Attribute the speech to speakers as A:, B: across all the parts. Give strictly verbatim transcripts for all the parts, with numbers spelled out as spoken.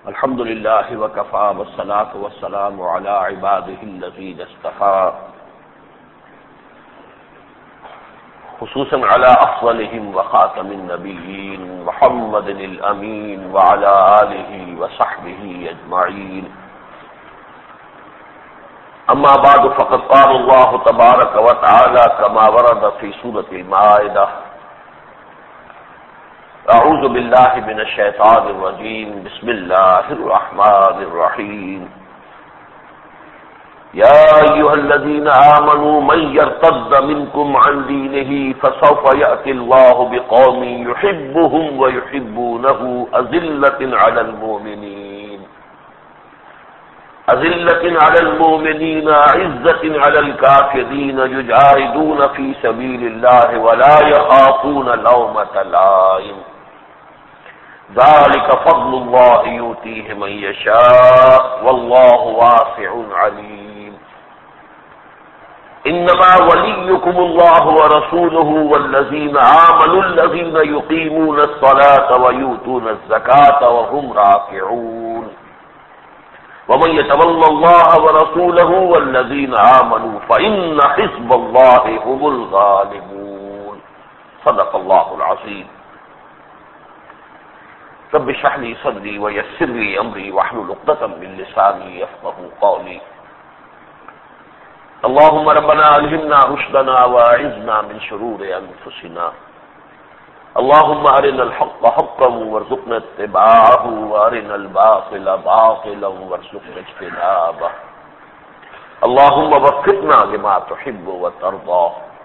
A: الحمد لله وكفى والصلاة والسلام على عباده الذين اصطفى خصوصا على أفضلهم وخاتم النبيين محمد الأمين وعلى آله وصحبه أجمعين. أما بعد فقد قال الله تبارك وتعالى كما ورد في سورة المائدة: اعوذ باللہ من الشیطان الرجیم بسم اللہ الرحمن الرحیم. یا ایھا الذین آمنوا من یرتد منکم عن دینہ فسوف یأتی اللہ بقوم یحبهم ویحبونہ اذلۃ علی المؤمنین اذلۃ علی المؤمنین عزۃ علی الکافرین یجاہدون فی سبیل اللہ ولا یخافون لومۃ لائم ذلك فضل الله يؤتيه من يشاء والله واسع عليم. انما وليكم الله ورسوله والذين آمنوا الذين يقيمون الصلاة ويؤتون الزكاة وهم راكعون. ومن يتول الله ورسوله والذين آمنوا فإن حزب الله هم الغالبون. صدق الله العظيم. رب اشرح لي صدري ويسر لي امري واحلل عقدة من لساني يفقهوا قولي. اللهم ربنا الهمنا رشدنا واعذنا من شرور انفسنا. اللهم ارنا الحق حقا وارزقنا اتباعه وارنا الباطل باطلا وارزقنا اجتنابه. اللهم وفقنا لما تحب وترضى.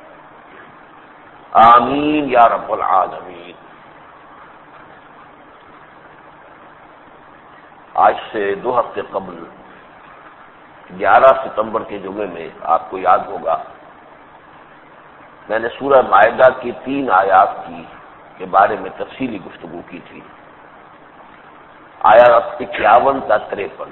A: آمين يا رب العالمين. آج سے دو ہفتے قبل گیارہ ستمبر کے جمعے میں آپ کو یاد ہوگا میں نے سورہ مائدہ کی تین آیات کی کے بارے میں تفصیلی گفتگو کی تھی. آیات اکیاون تا تریپن،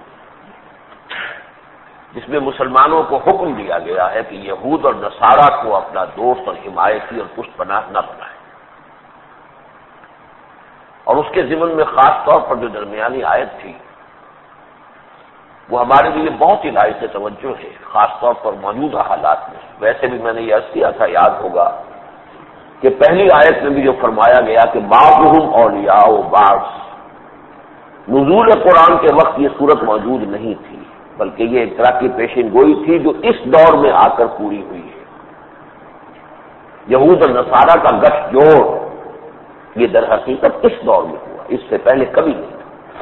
A: جس میں مسلمانوں کو حکم دیا گیا ہے کہ یہود اور نصارہ کو اپنا دوست اور حمایتی اور پشت پناہ نہ بنائیں، اور اس کے ضمن میں خاص طور پر جو درمیانی آیت تھی وہ ہمارے لیے بہت ہی لائق توجہ ہے، خاص طور پر موجودہ حالات میں. ویسے بھی میں نے یہ عرض کیا تھا، یاد ہوگا کہ پہلی آیت میں بھی جو فرمایا گیا کہ بعضهم اولیاء و بعض، نزول قرآن کے وقت یہ صورت موجود نہیں تھی، بلکہ یہ ایک طرح کی پیشین گوئی تھی جو اس دور میں آ کر پوری ہوئی ہے. یہود اور نصارہ کا گٹھ جوڑ یہ در حقیقت اس دور میں ہوا، اس سے پہلے کبھی نہیں.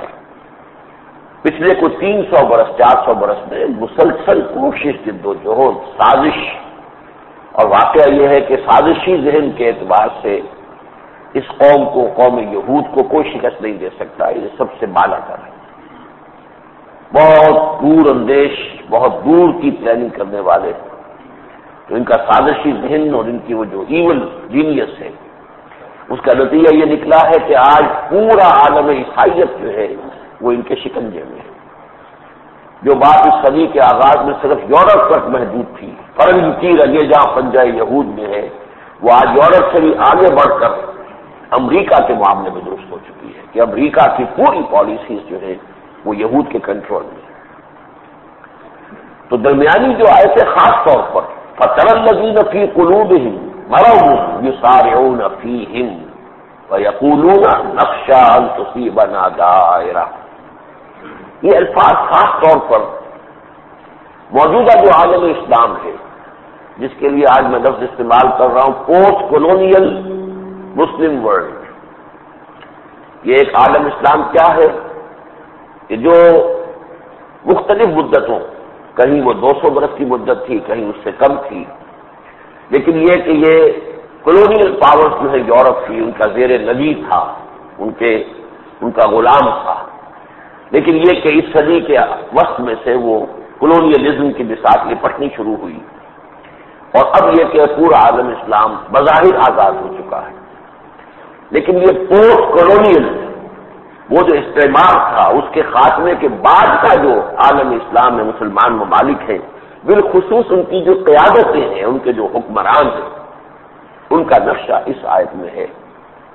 A: پچھلے کو تین سو برس چار سو برس میں مسلسل کوشش جد و جہد سازش، اور واقعہ یہ ہے کہ سازشی ذہن کے اعتبار سے اس قوم کو قوم یہود کو کوئی شکست نہیں دے سکتا. یہ سب سے بالا کر ہے، بہت دور اندیش بہت دور کی پلاننگ کرنے والے. تو ان کا سازشی ذہن اور ان کی وہ جو ایول جینیس ہے، اس کا نتیجہ یہ نکلا ہے کہ آج پورا عالم عیسائیت جو ہے وہ ان کے شکنجے میں ہے. جو بات اس صدی کے آغاز میں صرف یورپ تک محدود تھی، فرنگ کی رگے جہاں پنجہ یہود میں ہے، وہ آج یورپ سے بھی آگے بڑھ کر امریکہ کے معاملے میں درست ہو چکی ہے کہ امریکہ کی پوری پالیسیز جو ہے وہ یہود کے کنٹرول میں ہے. تو درمیانی جو آئے تھے خاص طور پر فَتَرَى الَّذِينَ فِي قُلُوبِهِم مَرَضٌ يُسَارِعُونَ فِيهِمْ وَيَقُولُونَ نَخْشَىٰ أَن تُصِيبَنَا دَائِرَةٌ. یہ الفاظ خاص طور پر موجودہ جو عالم اسلام ہے، جس کے لیے آج میں لفظ استعمال کر رہا ہوں پوسٹ کولونیل مسلم ورلڈ. یہ ایک عالم اسلام کیا ہے کہ جو مختلف مدتوں، کہیں وہ دو سو برس کی مدت تھی، کہیں اس سے کم تھی، لیکن یہ کہ یہ کولونیل پاورز جو ہے یورپ کی، ان کا زیر نگی تھا، ان کے ان کا غلام تھا. لیکن یہ کہ اس صدی کے وسط میں سے وہ کولونیلزم کی بساط لپٹنی شروع ہوئی، اور اب یہ کہ پورا عالم اسلام بظاہر آزاد ہو چکا ہے. لیکن یہ پوسٹ کولونیل وہ جو استعمار تھا، اس کے خاتمے کے بعد کا جو عالم اسلام میں مسلمان ممالک ہیں، بالخصوص ان کی جو قیادتیں ہیں، ان کے جو حکمران ہیں، ان کا نقشہ اس آیت میں ہے.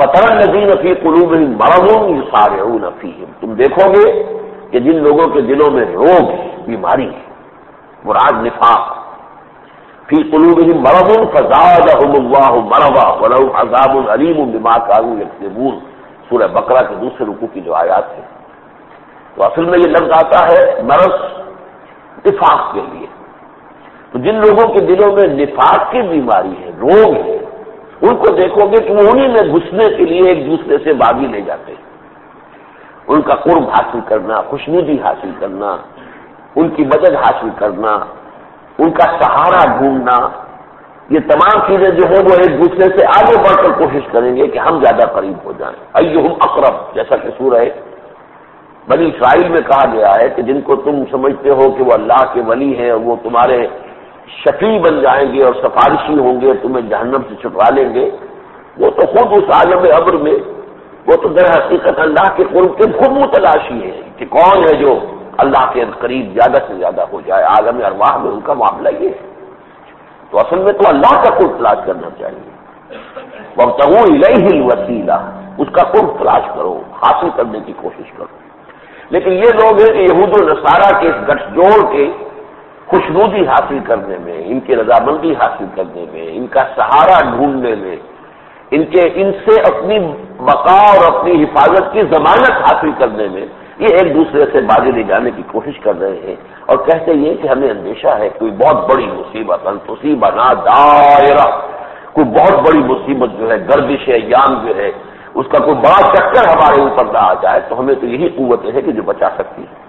A: فَتَرَى الَّذِينَ فِي قُلُوبِهِم مَّرَضٌ يُسَارِعُونَ فِيهِم، تم دیکھو گے کہ جن لوگوں کے دلوں میں روگ ہے، بیماری ہے، مراد نفاق، فی قلوبہم مرض فزادہم اللہ مرضا ولہم عذاب علیم بما کانوا یکذبون، سورہ بقرہ کے دوسرے رکوع کی جو آیات ہے۔ تو اصل میں یہ لفظ آتا ہے مرض نفاق کے لیے۔ تو جن لوگوں کے دلوں میں نفاق کی بیماری ہے، روگ ہے، ان کو دیکھو گے کہ وہ انہی میں گھسنے کے لیے ایک دوسرے سے باغی لے جاتے ہیں، ان کا قرب حاصل کرنا، خوشنودی حاصل کرنا، ان کی مدد حاصل کرنا، ان کا سہارا ڈھونڈنا، یہ تمام چیزیں جو ہیں وہ ایک دوسرے سے آگے بڑھ کر کوشش کریں گے کہ ہم زیادہ قریب ہو جائیں۔ ایہم اقرب، جیسا کہ سورہ بنی اسرائیل میں کہا گیا ہے کہ جن کو تم سمجھتے ہو کہ وہ اللہ کے ولی ہیں اور وہ تمہارے شفیع بن جائیں گے اور سفارشی ہوں گے، تمہیں جہنم سے چھٹوا لیں گے، وہ تو خود اس عالم ابر میں، وہ تو در حقیقت اللہ کے قرب کے خود متلاشی ہے کہ کون ہے جو اللہ کے قریب زیادہ سے زیادہ ہو جائے۔ عالم ارواح میں ان کا معاملہ یہ ہے۔ تو اصل میں تو اللہ کا قرب تلاش کرنا چاہیے، وابتغوا الیہ الوسیلہ، اس کا قرب تلاش کرو، حاصل کرنے کی کوشش کرو۔ لیکن یہ لوگ ہیں کہ یہود و نصارہ کے اس گٹھ جوڑ کے خوشنودی حاصل کرنے میں، ان کی رضامندی حاصل کرنے میں، ان کا سہارا ڈھونڈنے میں، ان کے ان سے اپنی بقا اور اپنی حفاظت کی ضمانت حاصل کرنے میں یہ ایک دوسرے سے بازی لے جانے کی کوشش کر رہے ہیں، اور کہتے یہ کہ ہمیں اندیشہ ہے کوئی بہت بڑی مصیبت ان تصیبنا دائرہ، کوئی بہت بڑی مصیبت جو ہے، گردش ایام جو ہے، اس کا کوئی بڑا چکر ہمارے اوپر نہ آ جائے، تو ہمیں تو یہی قوتیں ہیں کہ جو بچا سکتی ہے۔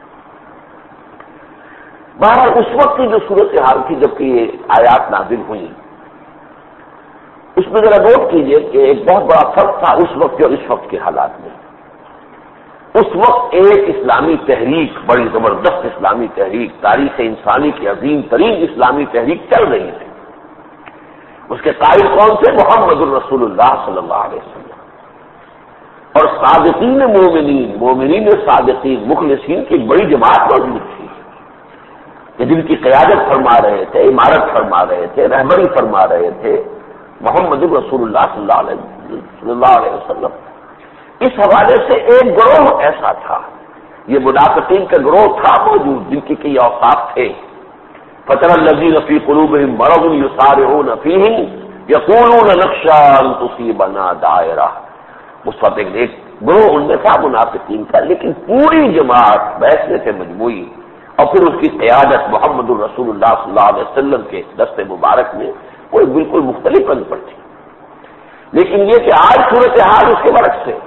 A: بہرحال اس وقت کی جو صورتحال تھی جبکہ یہ آیات نازل ہوئی، اس میں ذرا نوٹ کیجئے کہ ایک بہت بڑا فرق تھا اس وقت اور اس وقت کے حالات میں۔ اس وقت ایک اسلامی تحریک، بڑی زبردست اسلامی تحریک، تاریخ انسانی کی عظیم ترین اسلامی تحریک چل رہی تھی۔ اس کے قائل کون تھے؟ محمد الرسول اللہ صلی اللہ علیہ وسلم اور صادقین مومنین، مومنین صادقین مخلصین کی بڑی جماعت موجود تھی کہ جن کی قیادت فرما رہے تھے، عمارت فرما رہے تھے، رہبری فرما رہے تھے محمد الرسول اللہ صلی اللہ علیہ صلی اللہ علیہ وسلم۔ اس حوالے سے ایک گروہ ایسا تھا، یہ منافقین کا گروہ تھا موجود، جن کی کئی اوصاف تھے۔ فَتَرَى الَّذِينَ فِي قُلُوبِهِم مَّرَضٌ يُسَارِعُونَ فِيهِ يَقُولُونَ نَخْشَىٰ أَن تُصِيبَنَا دَائِرَةٌ، اس وقت ایک گروہ ان میں تھا منافقین کا، لیکن پوری جماعت بیٹھنے سے مجموعی اور پھر اس کی قیادت محمد الرسول اللہ صلی اللہ علیہ وسلم کے دست مبارک میں کوئی بالکل مختلف رنگ پر تھی۔ لیکن یہ کہ آج صورتحال اس کے برعکس ہے۔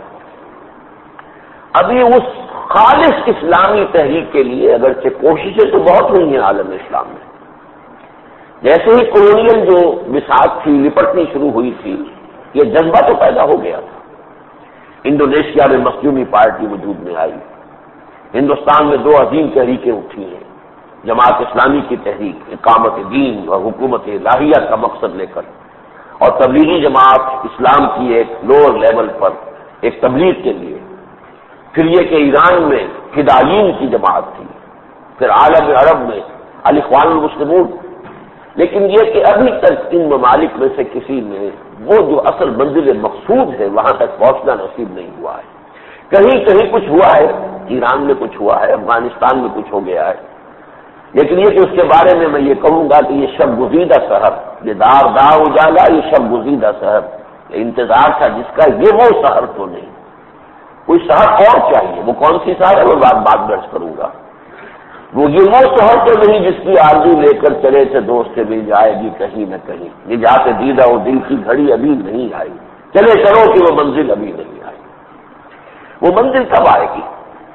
A: ابھی اس خالص اسلامی تحریک کے لیے اگرچہ کوششیں تو بہت ہوئی ہیں عالم اسلام میں، جیسے ہی کولونیل جو بساط تھی لپٹنی شروع ہوئی تھی، یہ جذبہ تو پیدا ہو گیا تھا۔ انڈونیشیا میں مخدومی پارٹی وجود میں آئی، ہندوستان میں دو عظیم تحریکیں اٹھی ہیں، جماعت اسلامی کی تحریک اقامت دین اور حکومت الہیہ کا مقصد لے کر، اور تبلیغی جماعت اسلام کی ایک لوور لیول پر ایک تبلیغ کے لیے، پھر یہ کہ ایران میں فدائین کی جماعت تھی، پھر عالم عرب میں الاخوان المسلمون۔ لیکن یہ کہ ابھی تک ان ممالک میں سے کسی نے وہ جو اصل منزل مقصود ہے وہاں تک پہنچنا نصیب نہیں ہوا ہے۔ کہیں کہیں کچھ ہوا ہے، ایران میں کچھ ہوا ہے، افغانستان میں کچھ ہو گیا ہے، لیکن یہ کہ اس کے بارے میں میں یہ کہوں گا کہ یہ شب گزیدہ شہر، یہ دار دا اجالا، یہ شب گزیدہ شہر، یہ انتظار تھا جس کا، یہ وہ شہر تو نہیں، کوئی شہر اور چاہیے۔ وہ کون سی شہر ہے وہ بات بات درج کروں گا۔ وہ یہ وہ شہر تو نہیں جس کی آرزو لے کر چلے تھے دوست سے مل جائے گی کہیں نہ کہیں، نجات دیدہ وہ دل کی گھڑی ابھی نہیں آئی، چلے چلو کہ وہ منزل ابھی نہیں آئی۔ وہ منزل کب آئے گی؟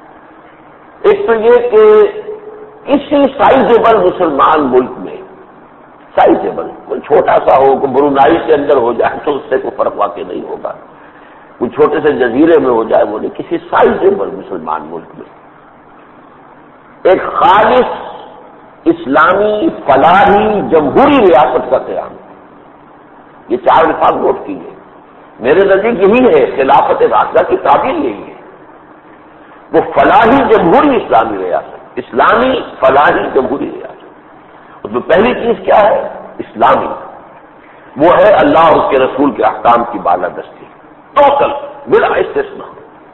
A: ایک تو یہ کہ کسی سائزیبل مسلمان ملک میں، سائزیبل کوئی چھوٹا سا ہو، کوئی برونائی کے اندر ہو جائے تو اس سے کوئی فرق واقع نہیں ہوگا، کوئی چھوٹے سے جزیرے میں ہو جائے، وہ نہیں، کسی سائزیبل مسلمان ملک میں ایک خالص اسلامی فلاحی جمہوری ریاست کا قیام۔ یہ چار الفاظ نوٹ کیجیے، میرے نزدیک یہی ہے، خلافت راشدہ کی تعبیر یہی ہے، وہ فلاحی جمہوری اسلامی ریاست، اسلامی فلاحی جمہوری ریاست۔ اس میں پہلی چیز کیا ہے؟ اسلامی، وہ ہے اللہ اور اس کے رسول کے احکام کی بالادستی، ٹوٹل بلا استثناء۔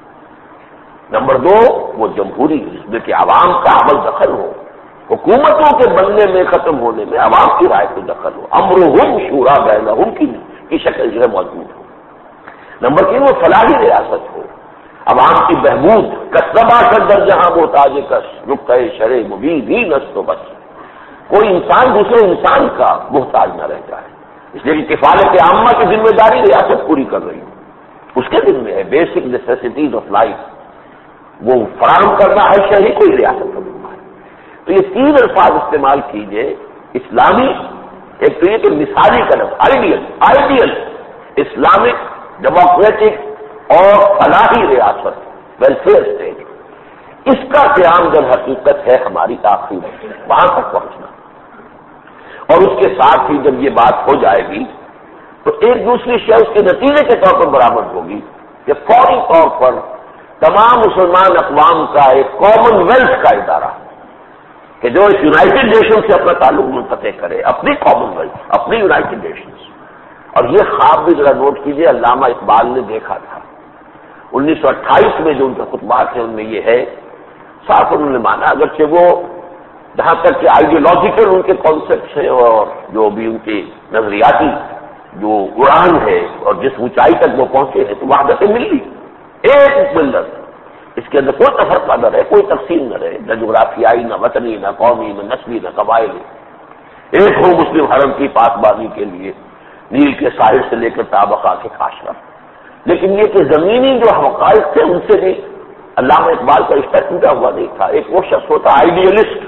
A: نمبر دو وہ جمہوری، جس میں کہ عوام کا عمل دخل ہو، حکومتوں کے بننے میں ختم ہونے میں عوام کی رائے کو دخل ہو، امرہم شورا بینہم کی کی شکل جو ہے موجود ہو۔ نمبر تین وہ فلاحی ریاست ہو، عوام کی بہبود، کسبہ کر در جہاں محتاج کس نقطۂ شرع مبین ہی نس تو بس، کوئی انسان دوسرے انسان کا محتاج نہ رہ جائے، اس لیے کہ کفالت عامہ کی ذمہ داری ریاست پوری کر رہی ہے، اس کے ذمہ میں ہے بیسک نیسیسٹیز آف لائف وہ فراہم کرنا ہے، شہری کوئی ریاست کا ذمہ ہے۔ تو یہ تین الفاظ استعمال کیجئے، اسلامی، ایک تو یہ کہ مثالی کا لفظ آئیڈیل، آئیڈیل اسلامک ڈیموکریٹک اور فلاحی ریاست، ویلفیئر اسٹیٹ، اس کا قیام در حقیقت ہے ہماری آخری وہاں تک پہنچنا۔ اور اس کے ساتھ ہی جب یہ بات ہو جائے گی تو ایک دوسری شے اس کے نتیجے کے طور پر برآمد ہوگی کہ فوری طور پر تمام مسلمان اقوام کا ایک کامن ویلتھ کا ادارہ کہ جو اس یونائٹڈ نیشن سے اپنا تعلق منقطع کرے، اپنی کامن ویلتھ، اپنی یونائٹڈ نیشنز۔ اور یہ خواب بھی ذرا نوٹ کیجئے، علامہ اقبال نے دیکھا تھا انیس سو اٹھائیس میں جو ان کے خطبات ہیں ان میں یہ ہے، صاف انہوں نے مانا، اگرچہ وہ جہاں تک کہ آئیڈیولوجیکل ان کے کانسیپٹس ہیں اور جو بھی ان کی نظریاتی جو اڑان ہے اور جس اونچائی تک وہ پہنچے ہیں، تو وحدت ملی، ایک ملت، اس کے اندر کوئی تفرقہ نہ رہے، کوئی تقسیم نہ رہے، نہ جغرافیائی، نہ وطنی، نہ قومی، نہ نسلی، نہ قبائلی، ایک ہو مسلم حرم کی پاسبانی کے لیے نیل کے ساحل سے لے کر تابقہ کے کاشرا۔ لیکن یہ کہ زمینی جو حقائق تھے ان سے بھی علامہ اقبال کا رشتہ ٹوٹا ہوا نہیں تھا۔ ایک وہ شخص ہوتا آئیڈیلسٹ،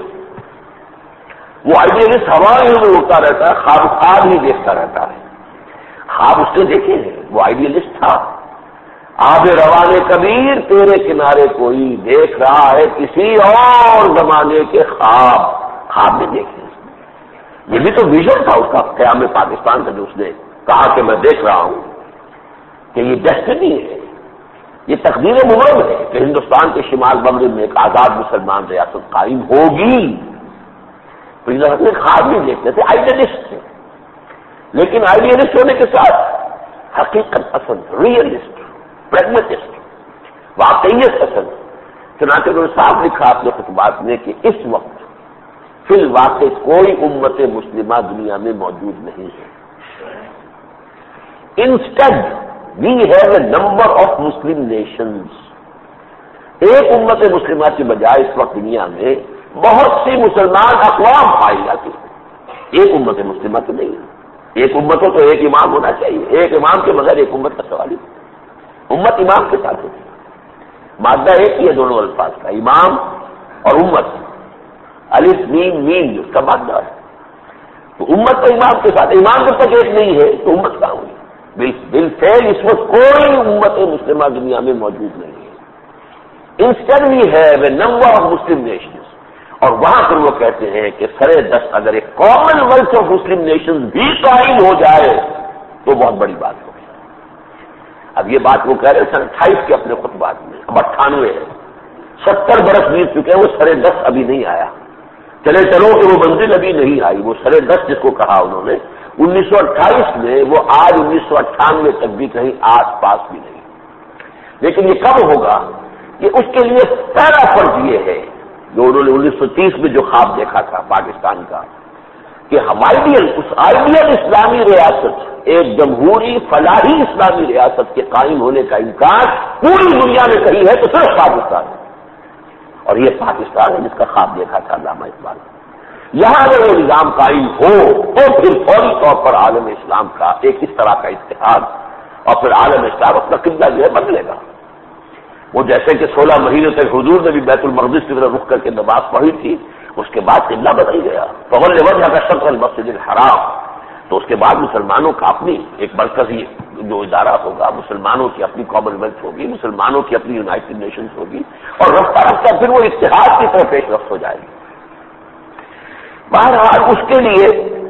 A: وہ آئیڈیلسٹ ہوائیں میں اڑتا رہتا ہے، خواب خواب ہی دیکھتا رہتا ہے، خواب اس نے دیکھے ہیں، وہ آئیڈیلسٹ تھا۔ آب روان کبیر تیرے کنارے کوئی دیکھ رہا ہے کسی اور زمانے کے خواب، خواب میں دیکھے، یہ بھی تو ویژن تھا اس کا قیام پاکستان کا، جو اس نے کہا کہ میں دیکھ رہا ہوں کہ یہ ڈیسٹنی ہے، یہ تقدیر مبرم ہے کہ ہندوستان کے شمال مغرب میں ایک آزاد مسلمان ریاست قائم ہوگی۔ تو یہ خواب نہیں دیکھتے تھے، آئیڈیلسٹ تھے، لیکن آئیڈیلسٹ ہونے کے ساتھ حقیقت پسند، ریئلسٹ، پریگمیٹسٹ، واقعیت پسند۔ چنانچہ انہوں نے صاحب لکھا اپنے خطبات میں کہ اس وقت فی الواقع کوئی امت مسلمہ دنیا میں موجود نہیں ہے۔ Instead we have a number of Muslim nations, ایک امت مسلمہ کی بجائے اس وقت دنیا میں بہت سی مسلمان اقوام پائی جاتی ہیں، ایک امت مسلمہ تو نہیں ہے۔ ایک امت ہو تو ایک امام ہونا چاہیے، ایک امام کے بغیر ایک امت کا سوال ہی، امت امام کے ساتھ ہوتی ہے۔ مادہ ایک ہی ہے دونوں الفاظ کا، امام اور امت، الف میم میم اس کا مادہ ہے۔ تو امت تو امام کے ساتھ، امام جب تک ایک نہیں ہے تو امت کہاں ہوئی؟ بالفعل اس وقت کوئی امت مسلمہ دنیا میں موجود نہیں ہے۔ Instead we have a number of Muslim nations, اور وہاں پر وہ کہتے ہیں کہ سرے دس اگر ایک commonwealth of Muslim nations بھی قائم ہو جائے تو بہت بڑی بات ہوگی۔ اب یہ بات وہ کہہ رہے ہیں سن اٹھائیس کے اپنے خطبات میں، اب اٹھانوے ہے، ستر برس بیت چکے ہیں، وہ سرے دس ابھی نہیں آیا۔ چلے چلو کہ وہ منزل ابھی نہیں آئی، وہ سرے دس جس کو کہا انہوں نے انیس سو اٹھائیس میں، وہ آج انیس سو اٹھانوے تک بھی کہیں آس پاس بھی نہیں۔ لیکن یہ کب ہوگا؟ کہ اس کے لیے پہلا فرض یہ ہے جو انہوں نے انیس سو تیس میں جو خواب دیکھا تھا پاکستان کا، کہ آئیڈیل اس آئیڈیل اسلامی ریاست، ایک جمہوری فلاحی اسلامی ریاست کے قائم ہونے کا امکان پوری دنیا میں کہیں ہے تو صرف پاکستان ہے، اور یہ پاکستان ہے جس کا خواب دیکھا تھا علامہ اقبال۔ یہاں اگر وہ نظام قائم ہو تو پھر فوری طور پر عالم اسلام کا ایک اس طرح کا اتحاد، اور پھر عالم اسلام اپنا قبلہ جو ہے بدلے گا۔ وہ جیسے کہ سولہ مہینے تک حضور نے بھی بیت المقدس کی طرف رخ کر کے نماز پڑھی تھی، اس کے بعد قبلہ بدل گیا، فول وجہ کا شطر المسجد الحرام، تو اس کے بعد مسلمانوں کا اپنی ایک مرکزی جو ادارہ ہوگا، مسلمانوں کی اپنی کامن ویلتھ ہوگی، مسلمانوں کی اپنی یونائٹڈ نیشنز ہوگی، اور رفتہ رفتہ پھر وہ اتحاد کی طرف پیش رفت ہو جائے گی۔ بہرحال اس کے لیے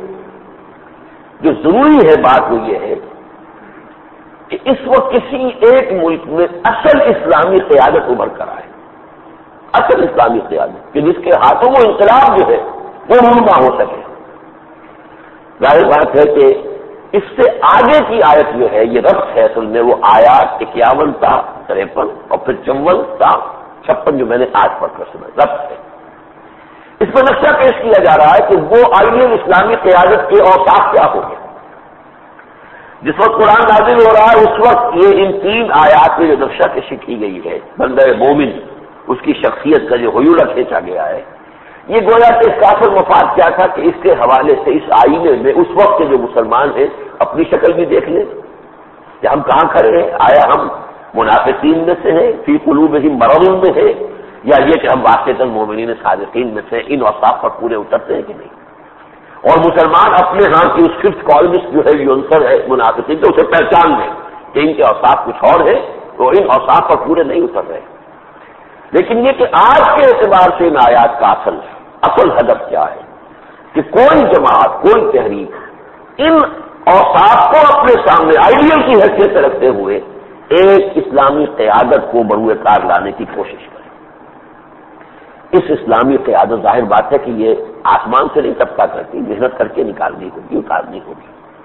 A: جو ضروری ہے بات وہ یہ ہے کہ اس وقت کسی ایک ملک میں اصل اسلامی قیادت ابھر کر آئے، اصل اسلامی قیادت کہ جس کے ہاتھوں وہ انقلاب جو ہے وہ رونما ہو سکے۔ ظاہر بات ہے کہ اس سے آگے کی آیت جو ہے یہ ربط ہے اصل میں وہ آیات اکیاون تا تریپن اور پھر چون تا چھپن جو میں نے آج پڑھ کر سنا ربط ہے. اس پر نقشہ پیش کیا جا رہا ہے کہ وہ آئین اسلامی قیادت کے اوصاف کیا ہو گئے. جس وقت قرآن نازل ہو رہا ہے اس وقت یہ ان تین آیات میں جو نقشہ کشی کی گئی ہے بندہ مومن اس کی شخصیت کا جو حیولہ کھینچا گیا ہے، یہ گویا کہ اس کا اصل مفاد کیا تھا کہ اس کے حوالے سے اس آئینے میں اس وقت کے جو مسلمان ہیں اپنی شکل بھی دیکھ لیں کہ ہم کہاں کھڑے ہیں. آیا ہم منافقین میں سے ہیں فی قلوبہم مرض میں ہے، یا یہ کہ ہم واقعتاً مومنین صادقین میں سے ان اوصاف پر پورے اترتے ہیں کہ نہیں. اور مسلمان اپنے ہاں کی اس ففتھ کالمسٹ جو ہے یہ عنصر ہے منافقین تو اسے پہچان لیں کہ ان کے اوصاف کچھ اور ہے تو ان اوصاف پر پورے نہیں اتر رہے. لیکن یہ کہ آج کے اعتبار سے ان آیات کا اصل اصل ہدف کیا ہے کہ کوئی جماعت کوئی تحریک ان اوصاف کو اپنے سامنے آئیڈیل کی حیثیت سے رکھتے ہوئے ایک اسلامی قیادت کو بروئے کار لانے کی کوشش کرے. اس اسلامی قیادت ظاہر بات ہے کہ یہ آسمان سے نہیں طبقہ کرتی، محنت کر کے نکالنی ہوگی اتارنی ہوگی.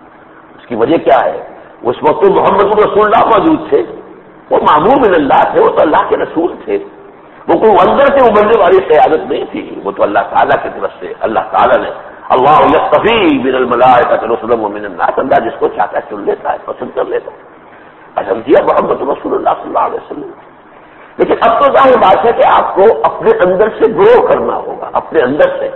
A: اس کی وجہ کیا ہے؟ اس وقت تو محمد رسول اللہ موجود تھے، وہ معمور من اللہ تھے، وہ تو اللہ کے رسول تھے، وہ کوئی اندر سے ابھرنے والی قیادت نہیں تھی، وہ تو اللہ تعالیٰ کی طرف سے اللہ تعالیٰ نے اللہ یصطفی من الملائکۃ رسلا ومن الناس، اللہ جس کو چاہتا ہے چن لیتا ہے، پسند کر لیتا ہے. پسند کیا محمد رسول اللہ صلی اللہ علیہ وسلم. لیکن اب تو ظاہر بات ہے کہ آپ کو اپنے اندر سے گرو کرنا ہوگا، اپنے اندر سے.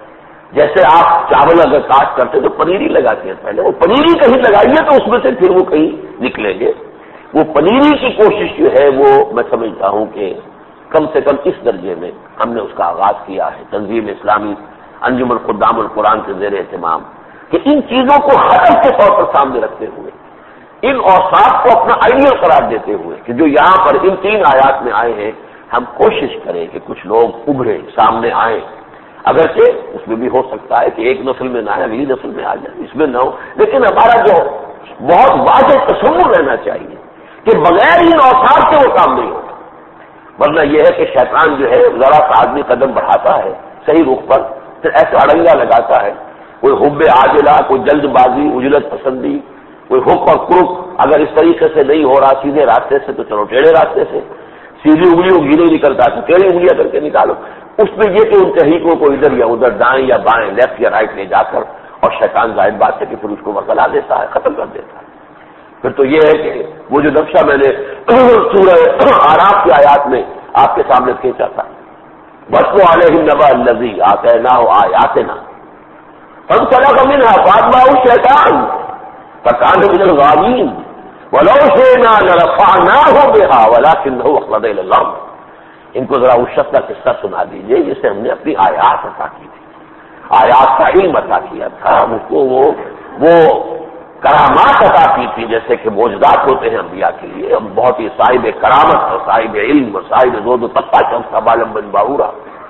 A: جیسے آپ چاول اگر کاٹ کرتے تو پنیری لگاتے ہیں، پہلے وہ پنیری کہیں لگائیے تو اس میں سے پھر وہ کہیں نکلیں گے. وہ پنیری کی کوشش جو ہے وہ میں سمجھتا ہوں کہ کم سے کم اس درجے میں ہم نے اس کا آغاز کیا ہے تنظیم اسلامی انجمن خدام القرآن کے زیر اہتمام، کہ ان چیزوں کو ہدف کے طور پر سامنے رکھتے ہوئے ان اوصاف کو اپنا آئیڈیل قرار دیتے ہوئے کہ جو یہاں پر ان تین آیات میں آئے ہیں ہم کوشش کریں کہ کچھ لوگ ابھرے سامنے آئیں. اگرچہ اس میں بھی ہو سکتا ہے کہ ایک نسل میں نہ آئے اگلی نسل میں آ جائے، اس میں نہ ہو، لیکن ہمارا جو بہت واضح تصور رہنا چاہیے کہ بغیر ان اوصاف کے وہ کام نہیں ہوتا. ورنہ یہ ہے کہ شیطان جو ہے ذرا سا آدمی قدم بڑھاتا ہے صحیح رخ پر پھر ایسا اڑنگا لگاتا ہے، کوئی حب عاجلہ، کوئی جلد بازی، اجلت پسندی، کوئی حق اور کرک اگر اس طریقے سے نہیں ہو رہا سیدھے راستے سے تو چلو ٹیڑھے راستے سے، سیدھی انگلیوں گھی نہیں نکلتا تو ٹیڑھی انگلیاں کر کے نکالو. اس میں یہ کہ ان تحریکوں کو ادھر یا ادھر دائیں یا بائیں لیفٹ یا رائٹ لے جا کر اور شیطان ظاہر بات ہے کہ پھر اس کو ورگلا دیتا ہے، ختم کر دیتا ہے. پھر تو یہ ہے کہ وہ جو نقشہ میں نے سورہ اعراف کی آیات میں آپ کے سامنے کھینچا تھا، وَاتْلُ عَلَيْهِمْ نَبَأَ الَّذِي آتَيْنَاهُ آيَاتِنَا فَانسَلَخَ مِنْهَا فَأَتْبَعَهُ الشَّيْطَانُ فَكَانَ مِنَ الْغَاوِينَ وَلَوْ شِئْنَا لَرَفَعْنَاهُ بِهَا وَلَكِنَّهُ أَخْلَدَ إِلَى الْأَرْضِ. ان کو ذرا اس شخص کا قصہ سنا دیجیے جسے ہم نے اپنی آیات عطا کی تھی، آیات کا علم عطا کیا تھا، اس کو وہ وہ کرامات عطا کی تھی جیسے کہ معجزات ہوتے ہیں انبیاء کے لیے. ہم بہت ہی صاحب کرامت اور صاحب علم اور صاحب زود و تقویٰ شخص تھا بالم بن باورا.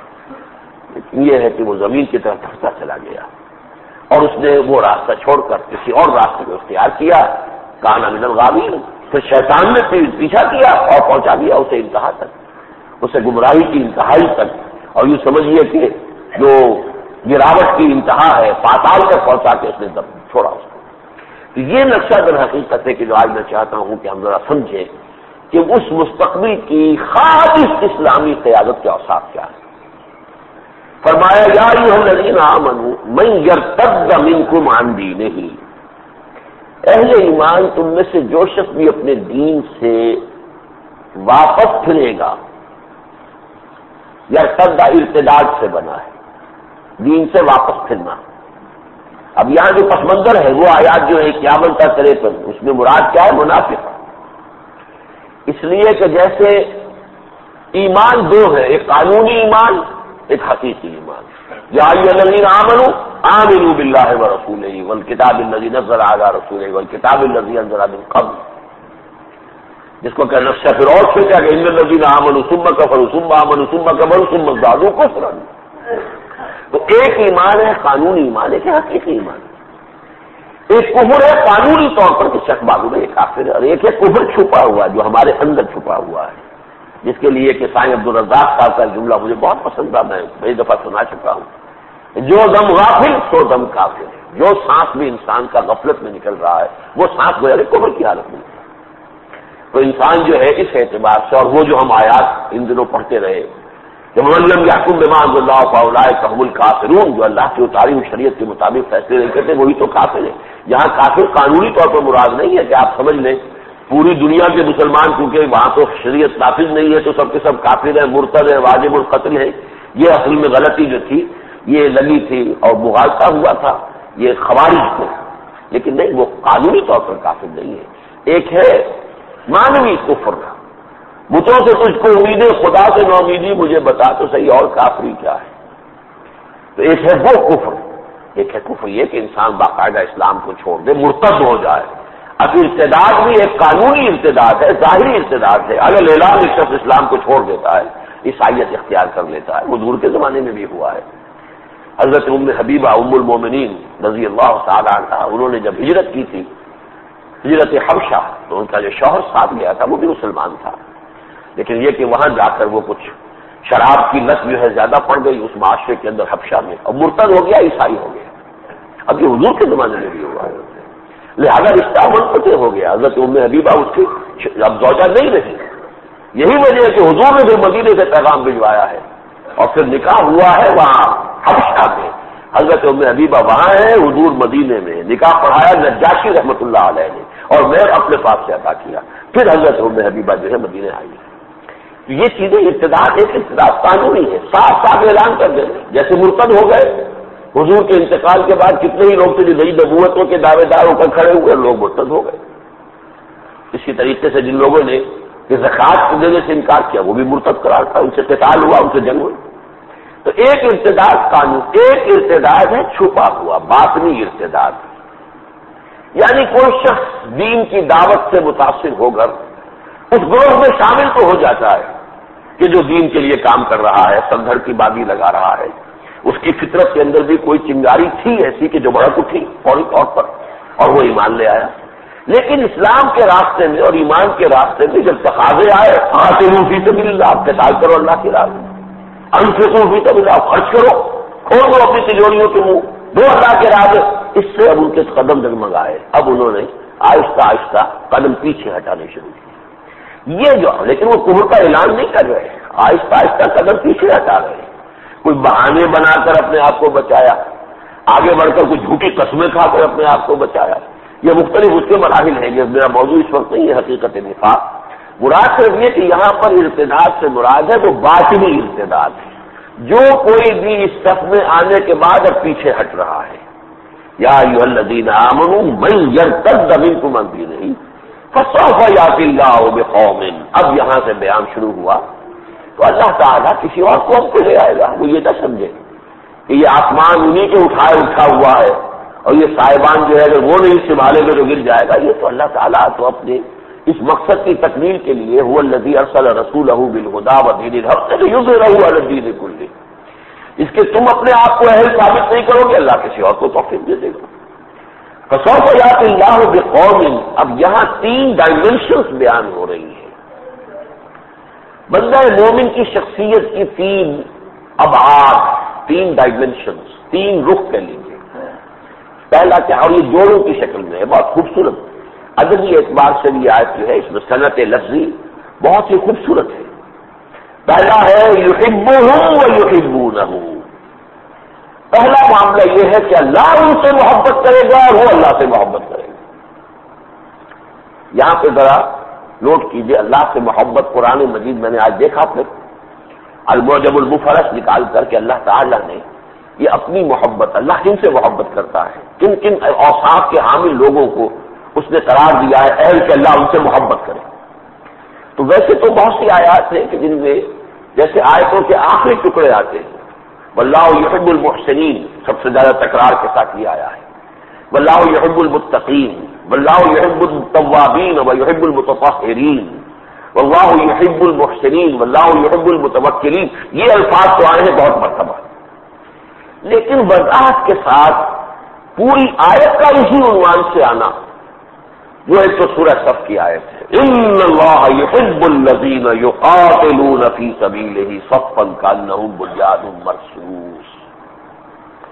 A: لیکن یہ ہے کہ وہ زمین کی طرف دھستا چلا گیا اور اس نے وہ راستہ چھوڑ کر کسی اور راستے کو اختیار کیا. کانا من الغاوین، پھر شیطان نے پیچھا کیا اور پہنچا دیا اسے انتہا تک، اسے گمراہی کی انتہائی تک. اور یوں سمجھیے کہ جو گراوٹ کی انتہا ہے پاتال تک پہنچا کے اس نے دب چھوڑا اس کو. تو یہ نقشہ در حقیقت ہے کہ جو آج میں چاہتا ہوں کہ ہم ذرا سمجھیں کہ اس مستقبل کی خالص اسلامی قیادت کے اوصاف کیا ہے. فرمایا یا ایھا الذین آمنوا من یرتد منکم عن دینہ، اہل ایمان تم میں سے جو شخص بھی اپنے دین سے واپس پھرے گا، یرتد ارتداد سے بنا ہے، دین سے واپس پھرنا. اب یہاں جو پس منظر ہے وہ آیات جو ہے اکیاون تا تریپن، اس میں مراد کیا ہے؟ منافق. اس لیے کہ جیسے ایمان دو ہے، ایک قانونی ایمان ایک حقیقی ایمان. یا ایھا الذین آمنوا آمنوا باللہ ورسولہ والکتاب الذی نزل علی رسولہ والکتاب الذی انزل من قبل، جس کو کہ نقشہ پھر اور کھینچا کہ ان الذین آمنوا ثم کفروا ثم آمنوا ثم کفروا ثم ازدادوا کفرا. تو ایک ایمان ہے قانونی ایمان، ایک حقیقی ایمان. ایک کفر ہے قانونی طور پر کہ شک معلوم ہے یہ کافر ہے، اور ایک ہے کفر چھپا ہوا جو ہمارے اندر چھپا ہوا ہے، جس کے لیے کہ سائیں عبدالرزاق صاحب کا جملہ مجھے بہت پسند تھا، میں کئی دفعہ سنا چکا ہوں جو دم غافل سو دم کافر ہے. جو سانس بھی انسان کا غفلت میں نکل رہا ہے وہ سانس گویا کہ کفر کی حالت میں. تو انسان جو ہے اس اعتبار سے، اور وہ جو ہم آیات ان دنوں پڑھتے رہے کہ وَمَن لَّمْ يَحْكُم بِمَا أَنزَلَ اللَّهُ فَأُولَٰئِكَ هُمُ الْكَافِرُونَ، جو اللہ کی اتاری ہوئی شریعت کے مطابق فیصلے نہیں کرتے وہی تو کافر ہے. یہاں کافر قانونی طور پر مراد نہیں ہے کہ آپ سمجھ لیں پوری دنیا کے مسلمان کیونکہ وہاں تو شریعت نافذ نہیں ہے تو سب کے سب کافر ہیں، مرتد ہیں، واجب القتل ہیں. یہ اصل میں غلطی جو تھی یہ لگی تھی اور مغالطہ ہوا تھا یہ خوارج کو، لیکن نہیں، وہ قانونی طور پر کافر نہیں ہے. ایک ہے مانوی کفر، بتوں سے تجھ کو امیدیں خدا سے نہ امیدی، مجھے بتا تو صحیح اور کافری کیا ہے. تو ایک ہے وہ کفر، ایک ہے کفر یہ کہ انسان باقاعدہ اسلام کو چھوڑ دے، مرتد ہو جائے. اب ارتداد بھی ایک قانونی ارتداد ہے، ظاہری ارتداد ہے. اگر اعلان ایک شخص اسلام کو چھوڑ دیتا ہے، عیسائیت اختیار کر لیتا ہے، وہ حضور کے زمانے میں بھی ہوا ہے. حضرت ام حبیبہ ام المومنین رضی اللہ تعالی عنہا، انہوں نے جب ہجرت کی تھی، ہجرت حبشہ، تو ان کا جو شوہر ساتھ گیا تھا وہ بھی مسلمان تھا، لیکن یہ کہ وہاں جا کر وہ کچھ شراب کی لت جو ہے زیادہ پڑ گئی اس معاشرے کے اندر حبشہ میں، اور مرتد ہو گیا، عیسائی ہو گیا. اب یہ حضور کے زمانے میں بھی ہوا ہے، لہذا رشتہ منقطع ہو گیا. حضرت ام حبیبہ اس کی اب زوجہ نہیں رہی. یہی وجہ ہے کہ حضور نے پھر مدینے سے پیغام بھجوایا ہے اور پھر نکاح ہوا ہے وہاں حبشہ میں. حضرت ام حبیبہ وہاں ہے، حضور مدینے میں. نکاح پڑھایا نجاشی رحمۃ اللہ علیہ نے اور میں اپنے پاس سے عطا کیا. پھر حضرت ام حبیبہ جو ہے مدینے آئی. یہ چیزیں ارتداد ایک ارتداد قانونی ہے، صاف صاف اعلان کر دیں. جیسے مرتد ہو گئے حضور کے انتقال کے بعد کتنے ہی لوگ تھے جو نئی نبوتوں کے دعوے دار ہو کر کھڑے ہوئے، لوگ مرتد ہو گئے. اسی طریقے سے جن لوگوں نے زکات دینے سے انکار کیا وہ بھی مرتد قرار تھا، ان سے قتال ہوا، ان سے جنگ ہوئی. تو ایک ارتداد قانون، ایک ارتداد ہے چھپا ہوا باطنی ارتداد، یعنی کوئی شخص دین کی دعوت سے متاثر ہو کر اس گروہ میں شامل تو ہو جاتا ہے کہ جو دین کے لیے کام کر رہا ہے، سندھڑ کی بازی لگا رہا ہے. اس کی فطرت کے اندر بھی کوئی چنگاری تھی ایسی کہ جو بڑھک اٹھی فوری طور پر اور وہ ایمان لے آیا. لیکن اسلام کے راستے میں اور ایمان کے راستے میں جب تقاضے آئے، قاتلوا فی سبیل اللہ، آپ قتال کرو اللہ کی راہ میں، انفقوا فی سبیل اللہ، خرچ کرو، کھول دو اپنی تجوریوں کے منہ، دو اللہ کے راہ میں. اس سے اب ان کے قدم ڈگمگائے. اب انہوں نے آہستہ آہستہ قدم پیچھے ہٹانے شروع کیے. یہ جو لیکن وہ کفر کا اعلان نہیں کر رہے، آہستہ آہستہ قدم پیچھے ہٹا رہے. کوئی بہانے بنا کر اپنے آپ کو بچایا، آگے بڑھ کر کوئی جھوٹی قسمیں کھا کر اپنے آپ کو بچایا. یہ مختلف اس کے مراحل ہیں. یہ میرا موضوع اس وقت نہیں ہے حقیقت نفاق. مراد صرف یہ کہ یہاں پر ارتداد سے مراد ہے وہ باطنی ارتداد ہے، جو کوئی بھی اس صف میں آنے کے بعد اب پیچھے ہٹ رہا ہے. یا ایھا الذین آمنوا من یرتد منکم عن دینہ فسوف یأتی اللہ بقوم. اب یہاں سے بیان شروع ہوا تو اللہ تعالیٰ کسی اور قوم کو لے آئے گا. وہ یہ نہ سمجھے کہ یہ آسمان انہی کے اٹھائے اٹھا ہوا ہے اور یہ صاحبان جو ہے اگر وہ نہیں سنبھالے گا تو گر جائے گا. یہ تو اللہ تعالیٰ تو اپنے اس مقصد کی تکمیل کے لیے هو الذی ارسل رسولہ بالہدی ودین الحق لیظہرہ علی الدین کلہ. اس کے تم اپنے آپ کو اہل ثابت نہیں کرو گے، اللہ کسی اور کو توفیق دے دے گا. فسوف یأتی اللہ بقوم. اب یہاں تین ڈائمینشنز بیان ہو رہی ہیں. بندہ مومن کی شخصیت کی تین ابعاد، تین ڈائمینشنز، تین رخ کہہ لیجیے. پہلا کیا، اور یہ جوڑوں کی شکل میں ہے، بہت خوبصورت ادبی اعتبار سے بھی آیت جو ہے اس میں صنعت لفظی بہت ہی خوبصورت ہے. پہلا ہے یحبہم ویحبونہ. پہلا معاملہ یہ ہے کہ اللہ ان سے محبت کرے گا اور وہ اللہ سے محبت کرے گا. یہاں پہ ذرا نوٹ کیجئے، اللہ سے محبت قرآن مجید میں نے آج دیکھا پھر المعجم المفرس نکال کر کے اللہ تعالیٰ نے یہ اپنی محبت، اللہ کن سے محبت کرتا ہے، کن کن اوصاف کے حامل لوگوں کو اس نے قرار دیا ہے اہل کہ اللہ ان سے محبت کرے. تو ویسے تو بہت سی آیات ہیں کہ جن میں جیسے آیتوں کے آخری ٹکڑے آتے ہیں، واللہ یحب المحسنین سب سے زیادہ تکرار کے ساتھ یہ آیا ہے، واللہ یحب المتقین، واللہ یحب التوابین ویحب المتطہرین، واللہ یحب المحسنین، واللہ یحب المتوکلین. یہ الفاظ تو آئے ہیں بہت مرتبہ، لیکن وضاحت کے ساتھ پوری آیت کا اسی عنوان سے آنا وہ ایک تو سورہ صف کی آیت ہے، ان اللہ یحب الذین یقاتلون فی سبیلہ صفا کانہم بنیان مرصوص.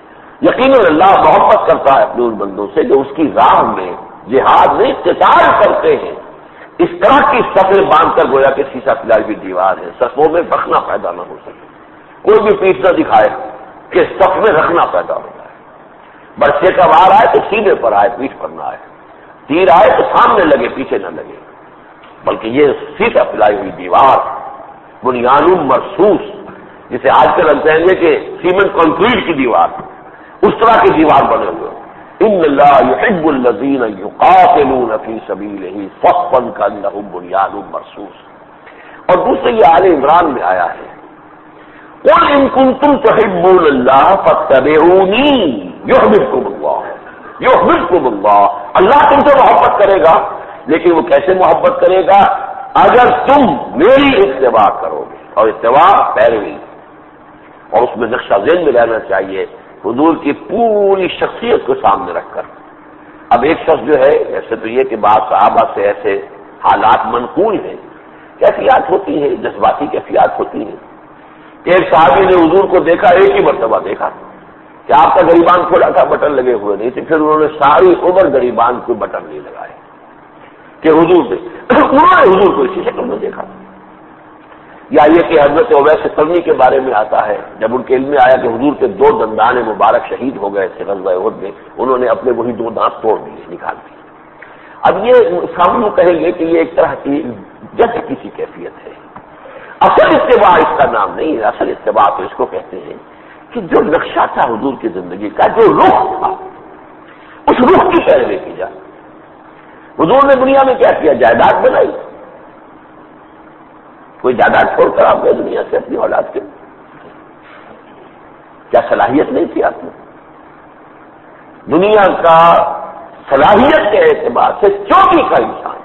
A: یقیناً اللہ محبت کرتا ہے اپنے ان بندوں سے جو اس کی راہ میں جہاد میں قتال کرتے ہیں. اس طرح کی صفیں باندھ کر گویا کہ سیسا پلائی ہوئی دیوار ہے، صفوں میں رکھنا پیدا نہ ہو سکے. کوئی بھی پیٹ نہ دکھائے کہ صف میں رکھنا پیدا ہو جائے. برچے کا وار آئے تو سیدھے پر آئے، پیٹھ پر نہ آئے. تیر آئے تو سامنے لگے، پیچھے نہ لگے. بلکہ یہ سیسا پلائی ہوئی دیوار، بنیان مرصوص، جسے آج کل ہم کہیں گے کہ سیمنٹ کنکریٹ کی دیوار، اس طرح کی دیوار بنے ہوئے. ان اللہ یحب الذین یقاتلون فی سبیلہ صفا کانہم بنیان مرصوص. اور دوسرے یہ آل عمران میں آیا ہے، قل ان کنتم تحبون اللہ فاتبعونی یحببکم اللہ. یحببکم اللہ، اللہ تم سے محبت کرے گا، لیکن وہ کیسے محبت کرے گا؟ اگر تم میری اتباع کرو گے. اور اتباع پیروی، اور اس میں نقشہ ذہن میں رہنا چاہیے حضور کی پوری شخصیت کو سامنے رکھ کر. اب ایک شخص جو ہے، ایسے تو یہ کہ بعض صحابہ سے ایسے حالات منقول ہیں، کیفیات ہوتی ہیں، جذباتی کیفیات ہوتی ہیں. ایک صحابی نے حضور کو دیکھا، ایک ہی مرتبہ دیکھا کہ آپ کا گریبان کھولا تھا، بٹن لگے ہوئے نہیں تھے. پھر انہوں نے ساری عمر گریبان کو بٹن نہیں لگائے کہ حضور سے انہوں نے حضور کو اسی شکل میں دیکھا. یا یہ کہ حضرت اویس قرنی کے بارے میں آتا ہے، جب ان کے علم میں آیا کہ حضور کے دو دندان مبارک شہید ہو گئے تھے غزوہ احد میں، انہوں نے اپنے وہی دو دانت توڑ دیے، نکال دیے. اب یہ سامنے کہیں گے کہ یہ ایک طرح کی جس کسی کیفیت ہے. اصل اتباع اس کا نام نہیں ہے. اصل اتباع تو اس کو کہتے ہیں کہ جو نقشہ تھا حضور کی زندگی کا، جو رخ تھا، اس رخ کی پیروی کی جائے. حضور نے دنیا میں کیا کیا؟ جائیداد بنائی. کوئی جائیداد چھوڑ کر آپ گئے دنیا سے اپنی اولاد کے؟ کیا صلاحیت نہیں تھی آپ میں؟ دنیا کا صلاحیت کے اعتبار سے چوٹی کا انسان،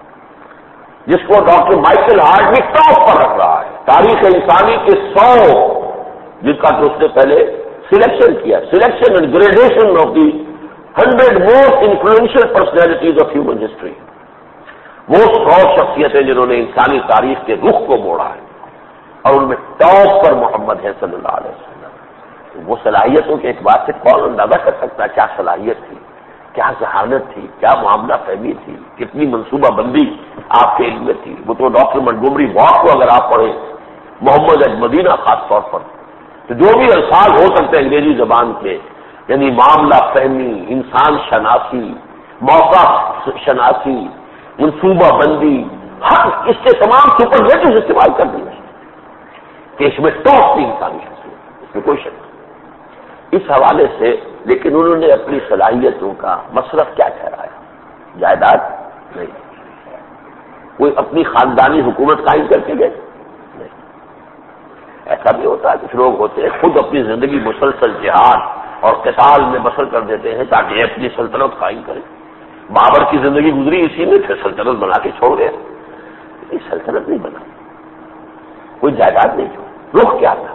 A: جس کو ڈاکٹر مائیکل ہارٹ بھی ٹاپ پر رکھ رہا ہے، تاریخ انسانی کے سو جن کا تو اس نے پہلے سلیکشن کیا، selection and gradation of the hundred most influential personalities of human history. وہ سو شخصیتیں جنہوں نے انسانی تاریخ کے رخ کو موڑا ہے، اور ان میں ٹاپ پر محمد ہے صلی اللہ علیہ وسلم. وہ صلاحیتوں کے اعتبار سے کون اندازہ کر سکتا ہے کیا صلاحیت تھی، کیا ذہانت تھی، کیا معاملہ فہمی تھی، کتنی منصوبہ بندی آپ کے علم میں تھی. وہ تو ڈاکٹر منٹگومری واک کو اگر آپ پڑھیں، محمد اجمدینہ خاص طور پر، تو جو بھی الفاظ ہو سکتے ہیں انگریزی زبان کے، یعنی معاملہ فہمی، انسان شناسی، موقع شناسی، منصوبہ بندی، ہر اس کے تمام سپرلیٹیوز استعمال کر دیے کہ اس میں ٹاپ تھی انسانی حیثیت، اس میں کوئی شک نہیں. اس حوالے سے لیکن انہوں نے اپنی صلاحیتوں کا مصرف کیا ٹھہرایا؟ جائیداد نہیں. کوئی اپنی خاندانی حکومت قائم کر کے گئے نہیں. ایسا بھی ہوتا ہے، کچھ لوگ ہوتے ہیں خود اپنی زندگی مسلسل جہاد اور قتال میں بسر کر دیتے ہیں تاکہ اپنی سلطنت قائم کریں. بابر کی زندگی گزری اسی میں، پھر سلطنت بنا کے چھوڑ گئے. یہ سلطنت نہیں بنا، کوئی جائیداد نہیں چھوڑ. رخ کیا تھا؟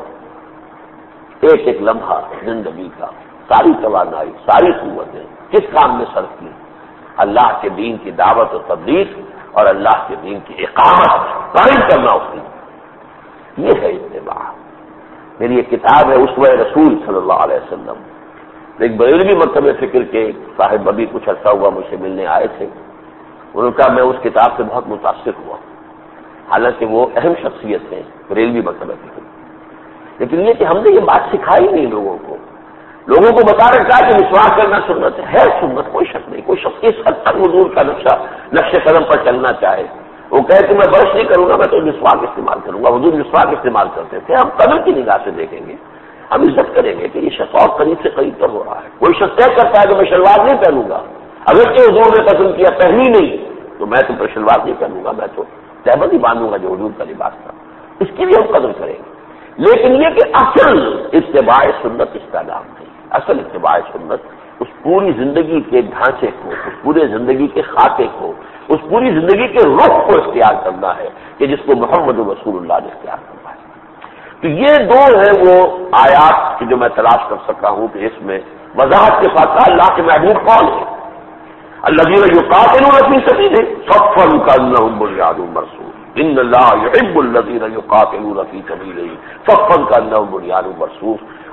A: ایک ایک لمحہ زندگی کا، ساری توانائی، ساری قوتیں کس کام میں صرف کی؟ اللہ کے دین کی دعوت و تبلیغ اور اللہ کے دین کی اقامت قائم کرنا اس نے. یہ ہے اتباع. میری ایک کتاب ہے اسوہ رسول صلی اللہ علیہ وسلم. ایک بریلوی مکتب فکر کے صاحب ابھی کچھ عرصہ ہوا مجھ سے ملنے آئے تھے. انہوں نے کہا میں اس کتاب سے بہت متاثر ہوا، حالانکہ وہ اہم شخصیت ہیں بریلوی مکتب فکر، لیکن یہ کہ ہم نے یہ بات سکھائی نہیں لوگوں کو. لوگوں کو بتا رکھا کہ مسواک کرنا سنت ہے، سنت کوئی شک نہیں. کوئی شخص اس حد تک حضور کا نقشہ نقش قدم پر چلنا چاہے، وہ کہے کہ میں برش نہیں کروں گا، میں تو مسواک استعمال کروں گا. حضور مسواک استعمال کرتے تھے. ہم قدر کی نگاہ سے دیکھیں گے، ہم عزت کریں گے کہ یہ شخص اور قریب سے قریب تر ہو رہا ہے. کوئی شخص طے کرتا ہے کہ میں شلوار نہیں پہنوں گا، اگرچہ حضور نے پسند کیا پہنی نہیں، تو میں تو شلوار نہیں پہنوں گا، میں تو تہبند ہی باندھوں گا جو حضور کا لباس تھا. اس کی بھی ہم قدر کریں گے. لیکن یہ کہ اصل اتباع سنت اس کا نام نہیں. اصل اتباع سنت اس پوری زندگی کے ڈھانچے کو، اس پورے زندگی کے خاکے کو، اس پوری زندگی کے رخ کو اختیار کرنا ہے کہ جس کو محمد رسول اللہ نے اختیار کرنا ہے. تو یہ دو ہیں وہ آیات کی جو میں تلاش کر سکا ہوں کہ اس میں وضاحت کے ساتھ اللہ کے محبوب کون ہے. الذین یقاتلون فی سبیلہ صفا کانہم بنیان مرصوص. ان اللہ یحب الذین یقاتلون فی سبیلہ صفا کانہم بنیان مرصوص.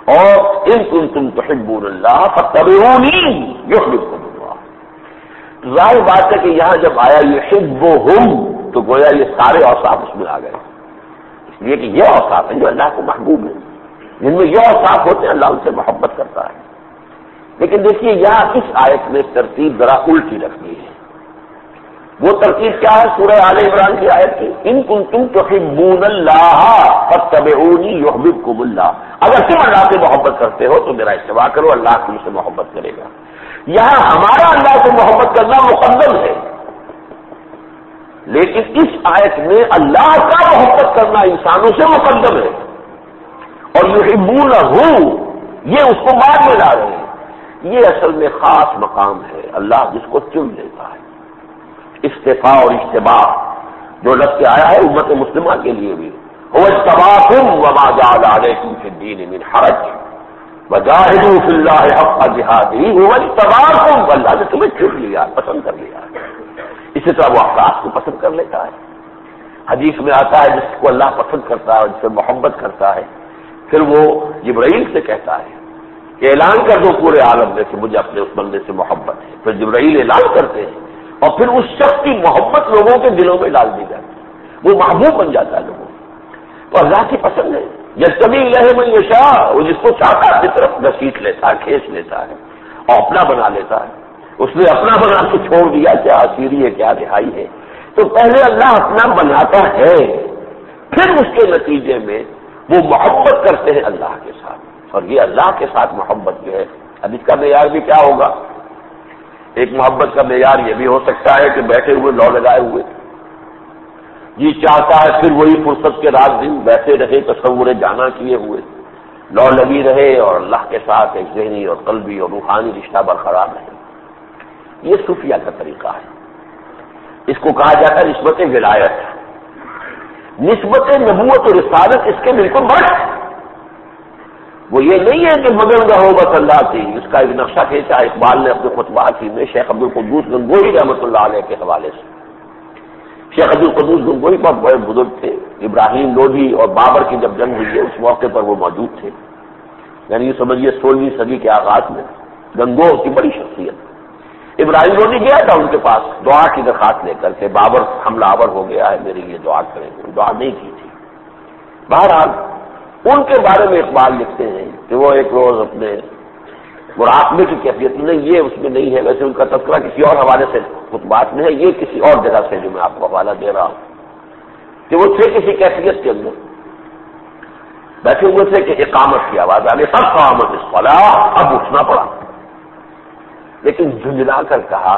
A: اور ان کنتم تحبون اللہ فاتبعونی یحببکم اللہ. ظاہر بات ہے کہ یہاں جب آیا یحبہم تو گویا یہ سارے اوصاف اس میں آ گئے، اس لیے کہ یہ اوصاف ہیں جو اللہ کو محبوب ہیں، جن میں یہ اوصاف ہوتے ہیں اللہ ان سے محبت کرتا ہے. لیکن دیکھیے یہاں اس آیت میں ترتیب ذرا الٹی رکھنی ہے. وہ ترتیب کیا ہے سورہ آل عمران کی آیت کی؟ ان کنتم تحبون اللہ فاتبعونی یحببکم اللہ. اگر تم اللہ سے محبت کرتے ہو تو میرا اتباع کرو، اللہ تم سے محبت کرے گا. یہاں ہمارا اللہ سے محبت کرنا مقدم ہے، لیکن اس آیت میں اللہ کا محبت کرنا انسانوں سے مقدم ہے، اور یحبونہ یہ اس کو بعد میں لا رہے ہیں. یہ اصل میں خاص مقام ہے، اللہ جس کو چن لیتا ہے. استفاء اور اجتباء جو لفظ آیا ہے امت مسلمہ کے لیے بھی، هو اجتباکم وما جعل علیکم فی الدین من حرج وجاہدوا فی اللہ حق جہادہ هو اجتباکم. اللہ نے تمہیں چن لیا، پسند کر لیا. اسی طرح وہ افراد کو پسند کر لیتا ہے. حدیث میں آتا ہے جس کو اللہ پسند کرتا ہے، جس سے محبت کرتا ہے، پھر وہ جبرائیل سے کہتا ہے کہ اعلان کر دو پورے عالم میں کہ مجھے اپنے اس بندے سے محبت ہے. پھر جبرائیل اعلان کرتے ہیں اور پھر اس شخص کی محبت لوگوں کے دلوں میں ڈال دی جاتی ہے، وہ محبوب بن جاتا ہے لوگوں. تو اللہ کی پسند ہے، یجتبی الیہ من یشاء، وہ جس کو چاہتا ہے اپنی طرف گھسیٹ لیتا ہے، کھینچ لیتا ہے اور اپنا بنا لیتا ہے. اس نے اپنا بنا کے چھوڑ دیا، کیا اسیری ہے کیا رہائی ہے. تو پہلے اللہ اپنا بناتا ہے، پھر اس کے نتیجے میں وہ محبت کرتے ہیں اللہ کے ساتھ. اور یہ اللہ کے ساتھ محبت جو ہے، اب اس کا معیار بھی کیا ہوگا؟ ایک محبت کا معیار یہ بھی ہو سکتا ہے کہ بیٹھے ہوئے لو لگائے ہوئے جی چاہتا ہے پھر وہی فرصت کے رات دن بیٹھے رہے تصور جانا کیے ہوئے لو لگی رہے اور اللہ کے ساتھ ایک ذہنی اور قلبی اور روحانی رشتہ برقرار رہے. یہ صوفیہ کا طریقہ ہے. اس کو کہا جاتا ہے نسبت ولایت. نسبت نبوت اور رسالت اس کے بالکل برعکس. وہ یہ نہیں ہے کہ مگن رہو بس اللہ کی. اس کا ایک نقشہ کھینچا اقبال نے اپنے خطبات ہی میں شیخ عبدالقدوس گنگوہی رحمۃ اللہ علیہ کے حوالے سے. شیخ عبدالقدوس گنگوہی بہت بڑے بزرگ تھے. ابراہیم لودھی اور بابر کی جب جنگ ہوئی ہے اس موقع پر وہ موجود تھے، یعنی یہ سمجھیے سولہویں صدی کے آغاز میں. گنگوہ کی بڑی شخصیت. ابراہیم لودھی گیا تھا ان کے پاس دعا کی درخواست لے کر کے بابر حملہ آور ہو گیا ہے، میرے لیے دعا کریں. دعا نہیں کی تھی. بہرحال ان کے بارے میں اقبال لکھتے ہیں کہ وہ ایک روز اپنے مراقبے کی کیفیت میں، نہیں یہ اس میں نہیں ہے، ویسے ان کا تذکرہ کسی اور حوالے سے خطبات میں ہے، یہ کسی اور جگہ سے جو میں آپ کو حوالہ دے رہا ہوں، کہ وہ تھے کسی کیفیت کے اندر بیٹھے ہوئے تھے کہ اقامت کی آواز آ گئی، سب قامت الصلاۃ، اب اٹھنا پڑا. لیکن جھنجھلا کر کہا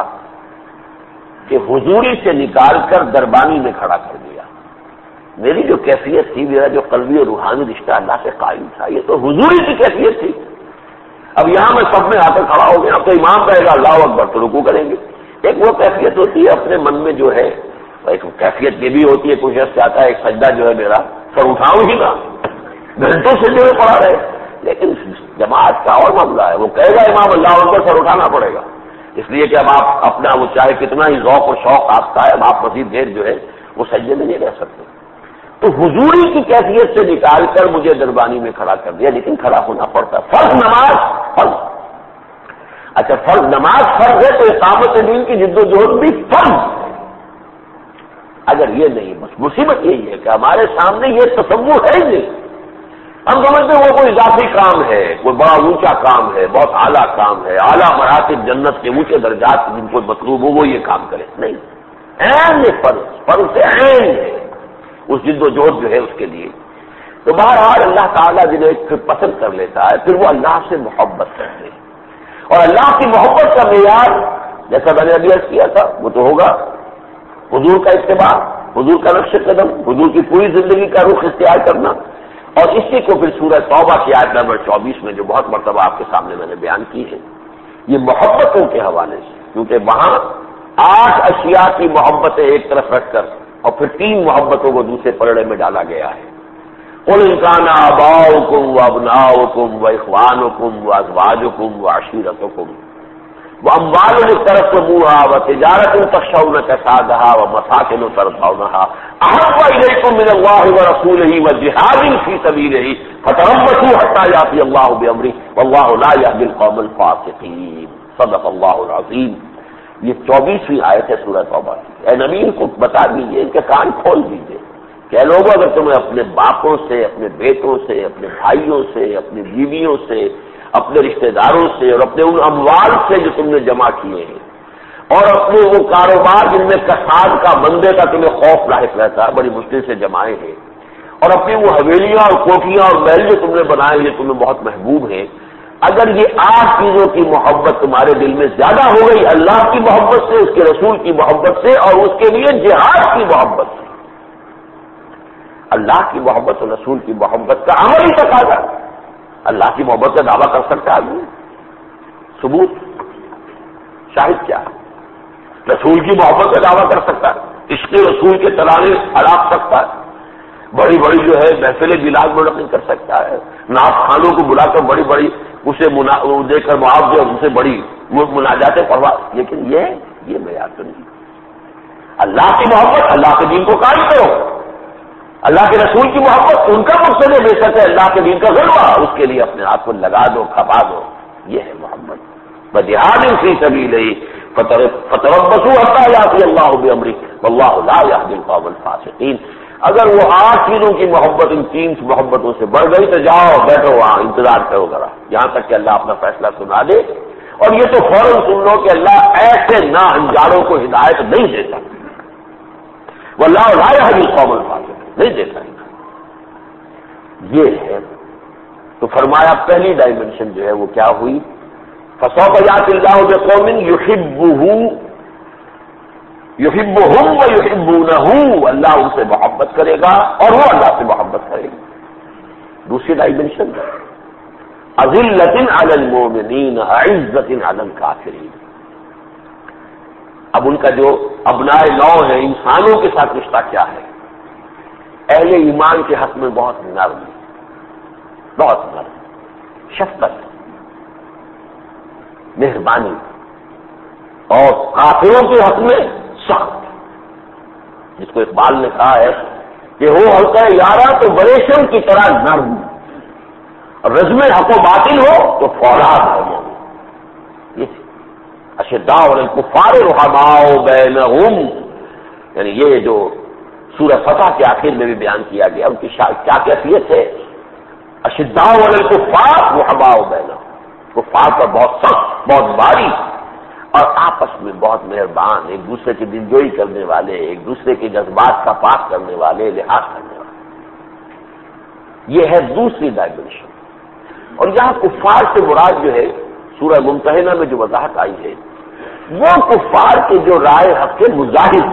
A: کہ حضوری سے نکال کر دربانی میں کھڑا کر دیا. میری جو کیفیت تھی، میرا جو قلبی اور روحانی رشتہ اللہ سے قائم تھا، یہ تو حضوری کی کیفیت تھی. اب یہاں میں سب میں آ کر کھڑا ہو گیا. اب تو امام کہے گا اللہ اکبر تو رکوع کریں گے. ایک وہ کیفیت ہوتی ہے اپنے من میں جو ہے، ایک کیفیت یہ بھی ہوتی ہے، کچھ شخص چاہتا ہے ایک سجدہ جو ہے میرا سر اٹھاؤں ہی نہ، گھنٹوں سے جو ہے پڑا رہے. لیکن جماعت کا اور معاملہ ہے، وہ کہے گا امام اللہ اکبر سر اٹھانا پڑے گا. اس لیے کہ اب آپ اپنا وہ چاہے کتنا ہی ذوق اور شوق آپ کا ہے، اب آپ مزید دیر جو ہے وہ سجدے میں نہیں رہ سکتے. تو حضوری کی کیفیت سے نکال کر مجھے دربانی میں کھڑا کر دیا، لیکن کھڑا ہونا پڑتا. فرض نماز فرض. اچھا فرض نماز فرض ہے تو اقامت دین کی جد و جہد بھی فرض. اگر یہ نہیں، بس مصیبت یہی ہے کہ ہمارے سامنے یہ تصور ہے ہی نہیں. ہم سمجھتے ہیں وہ کوئی اضافی کام ہے، کوئی بڑا اونچا کام ہے، بہت اعلیٰ کام ہے، اعلیٰ مراتب جنت کے اونچے درجات جن کو مطلوب ہو وہ یہ کام کرے. نہیں، عین فرض فرض سے عین ہے اس جد و جہد جو ہے اس کے لیے. تو بہرحال اللہ تعالیٰ جنہیں پھر پسند کر لیتا ہے پھر وہ اللہ سے محبت کرتے ہیں. اور اللہ کی محبت کا معیار جیسا میں نے ابھی عرض کیا تھا وہ تو ہوگا حضور کا اتباع، حضور کا نقش قدم، حضور کی پوری زندگی کا رخ اختیار کرنا. اور اسی کو پھر سورہ توبہ کی آیت نمبر چوبیس میں جو بہت مرتبہ آپ کے سامنے میں نے بیان کی ہے، یہ محبتوں کے حوالے سے، کیونکہ وہاں آٹھ اشیاء کی محبتیں ایک طرف رکھ کر اور پھر تین محبتوں کو دوسرے پلڑے میں ڈالا گیا ہے. قُلْ إِنْ كَانَ آبَاؤُكُمْ وَأَبْنَاؤُكُمْ وَإِخْوَانُكُمْ وَأَزْوَاجُكُمْ وَعَشِيرَتُكُمْ واموال اقترفتموها وتجارة تخشون كسادها ومساكن ترضونها احب اليكم من الله ورسوله وجهاد في سبيله فتربصوا حتى ياتي الله بامره والله لا يهدي القوم الفاسقين. صدق اللہ العظیم. یہ چوبیسویں آیت ہے سورہ توبہ کی. اے نبی ان کو بتا دیجیے، ان کے کان کھول دیجیے کہ لوگوں اگر تمہیں اپنے باپوں سے، اپنے بیٹوں سے، اپنے بھائیوں سے، اپنی بیویوں سے، اپنے رشتہ داروں سے اور اپنے ان اموال سے جو تم نے جمع کیے ہیں اور اپنے وہ کاروبار جن میں کساد کا بندے کا تمہیں خوف لاحق رہتا ہے، بڑی مشکل سے جمائے ہیں، اور اپنی وہ حویلیاں اور کوٹیاں اور محل جو تم نے بنائے یہ تمہیں بہت محبوب ہیں، اگر یہ آٹھ چیزوں کی محبت تمہارے دل میں زیادہ ہو گئی اللہ کی محبت سے، اس کے رسول کی محبت سے اور اس کے لیے جہاد کی محبت سے، اللہ کی محبت اور رسول کی محبت کا عمل ہی تقاضا. اللہ کی محبت کا دعویٰ کر سکتا ہے آدمی؟ ثبوت شاہد کیا ہے؟ رسول کی محبت کا دعویٰ کر سکتا ہے، عشق رسول کے ترانے اڑاپ سکتا ہے، بڑی بڑی جو ہے محفلیں بلاد منعقد کر سکتا ہے، نعت خانوں کو بلا کر بڑی بڑی اسے دے کر معاوضے اور ان سے بڑی مناجاتیں پڑھوا، لیکن یہ یہ معیار تو نہیں. اللہ کی محبت، اللہ کے دین کو قائم کرو. اللہ کے رسول کی محبت ان کا مقصد ہے، بے شک ہے اللہ کے دین کا غلبہ، اس کے لیے اپنے آپ کو لگا دو، کھپا دو. یہ ہے محبت. وجہاد فی سبیلہ فتربصوا حتی یأتی اللہ بامرہ واللہ لا یہدی القوم الفاسقین. اگر وہ آٹھ چیزوں کی محبت ان تین محبتوں سے بڑھ گئی تو جاؤ بیٹھو وہاں انتظار کرو ذرا یہاں تک کہ اللہ اپنا فیصلہ سنا دے. اور یہ تو فوراً سن لو کہ اللہ ایسے نا انجاروں کو ہدایت نہیں دیتا، واللہ لا یہدی القوم الفاسقین، نہیں دیتا. یہ ہے تو فرمایا پہلی ڈائمنشن جو ہے وہ کیا ہوئی؟ فسوف یأتی اللہ بقوم یحبہ یحبہم ویحبونہ، اللہ ان سے محبت کرے گا اور وہ اللہ سے محبت کرے گا. دوسری ڈائمنشن اذلۃ علی المؤمنین عزۃ علی الکافرین. اب ان کا جو ابناء نو ہے انسانوں کے ساتھ رشتہ کیا ہے؟ اہل ایمان کے حق میں بہت نرم، بہت نرم، شفقت، مہربانی، اور کافروں کے حق میں سخت. جس کو اقبال نے کہا ہے کہ وہ حلقہ یارہ تو بریشم کی طرح نرم، اور رزم حق و باطل ہو تو فولاد ہے. یہ اشداء علی الکفار رحماء بینہم، یعنی یہ جو سورہ فتح کے آخر میں بھی بیان کیا گیا ان کی کیا کیفیت ہے؟ اشداء علی الکفار رحماء بینہم، کفار پر بہت سخت، بہت باری، اور آپس میں بہت مہربان، ایک دوسرے کی دلجوئی کرنے والے، ایک دوسرے کے جذبات کا پاک کرنے والے، لحاظ کرنے والے. یہ ہے دوسری ڈائمنشن. اور یہاں کفار سے مراد جو ہے سورہ ممتحنہ میں جو وضاحت آئی ہے وہ کفار کے جو رائے حق کے مظاہر.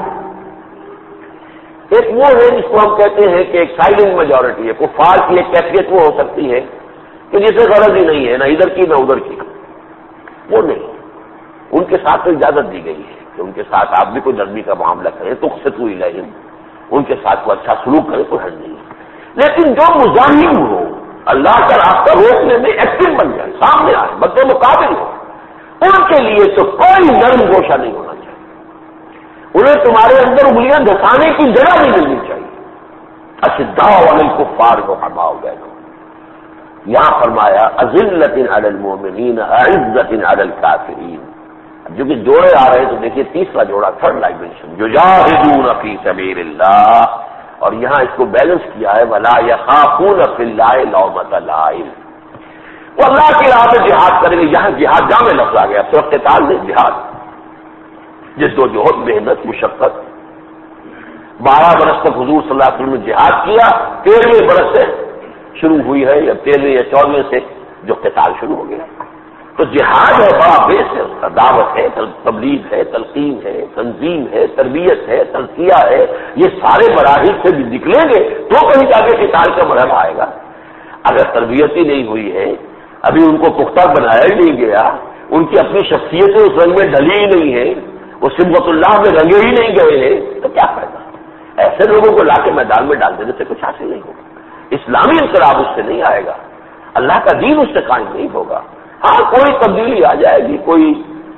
A: ایک وہ ہے جس کو ہم کہتے ہیں کہ ایک سائلنٹ میجورٹی ہے. کفار کی ایک کیفیت وہ ہو سکتی ہے کہ جسے غرض ہی نہیں ہے نہ ادھر کی نہ ادھر کی، وہ نہیں. ان کے ساتھ تو اجازت دی گئی ہے کہ ان کے ساتھ آپ بھی کوئی نرمی کا معاملہ کریں تو سے کوئی نہیں، ان کے ساتھ کوئی اچھا سلوک کرے تو حل نہیں. لیکن جو مزاحم ہو، اللہ کا راستہ روکنے میں ایکٹیو بن جائے، سامنے آئے، مد مقابل ہو، ان کے لیے تو کوئی نرم گوشہ نہیں ہونا چاہیے. انہیں تمہارے اندر انگلیاں دھسانے کی جگہ نہیں ملنی چاہیے. اشداء علی الکفار رحماء بینہم. یہاں فرمایا اذلۃ علی المؤمنین عزۃ علی الکافرین. جو کہ جوڑے آ رہے ہیں تو دیکھیے تیسرا جوڑا، تھرڈ ڈائمنشن، یجاہدون فی سبیل اللہ. اور یہاں اس کو بیلنس کیا ہے ولا یخافون فی اللہ لومۃ لائم. وہ اللہ کی راہ میں جہاد کریں گے. یہاں جہاد جامع لفظ آ گیا، صرف قتال نہیں، جہاد، جس دو جہد، محنت، مشقت. بارہ برس تک حضور صلی اللہ علیہ وسلم نے جہاد کیا، تیرہویں برس سے شروع ہوئی ہے یا تیرہویں یا چودہویں سے جو قتال شروع ہو گیا. تو جہاد ہے، بڑا بیس ہے اس کا، دعوت ہے، تبلیغ ہے، تلقین ہے، تنظیم ہے، تربیت ہے، تزکیہ ہے. یہ سارے مراحل سے بھی نکلیں گے تو کہیں جا کے قتال کا مرحلہ آئے گا. اگر تربیت ہی نہیں ہوئی ہے، ابھی ان کو پختہ بنایا ہی نہیں گیا، ان کی اپنی شخصیتیں اس رنگ میں ڈلی ہی نہیں ہے، وہ صبغۃ اللہ میں رنگے ہی نہیں گئے ہیں، تو کیا فائدہ؟ ایسے لوگوں کو لا کے میدان میں ڈال دینے سے کچھ حاصل نہیں ہوگا. اسلامی انقلاب اس سے نہیں آئے گا، اللہ کا دین اس سے قائم نہیں ہوگا. ہاں کوئی تبدیلی آ جائے گی، کوئی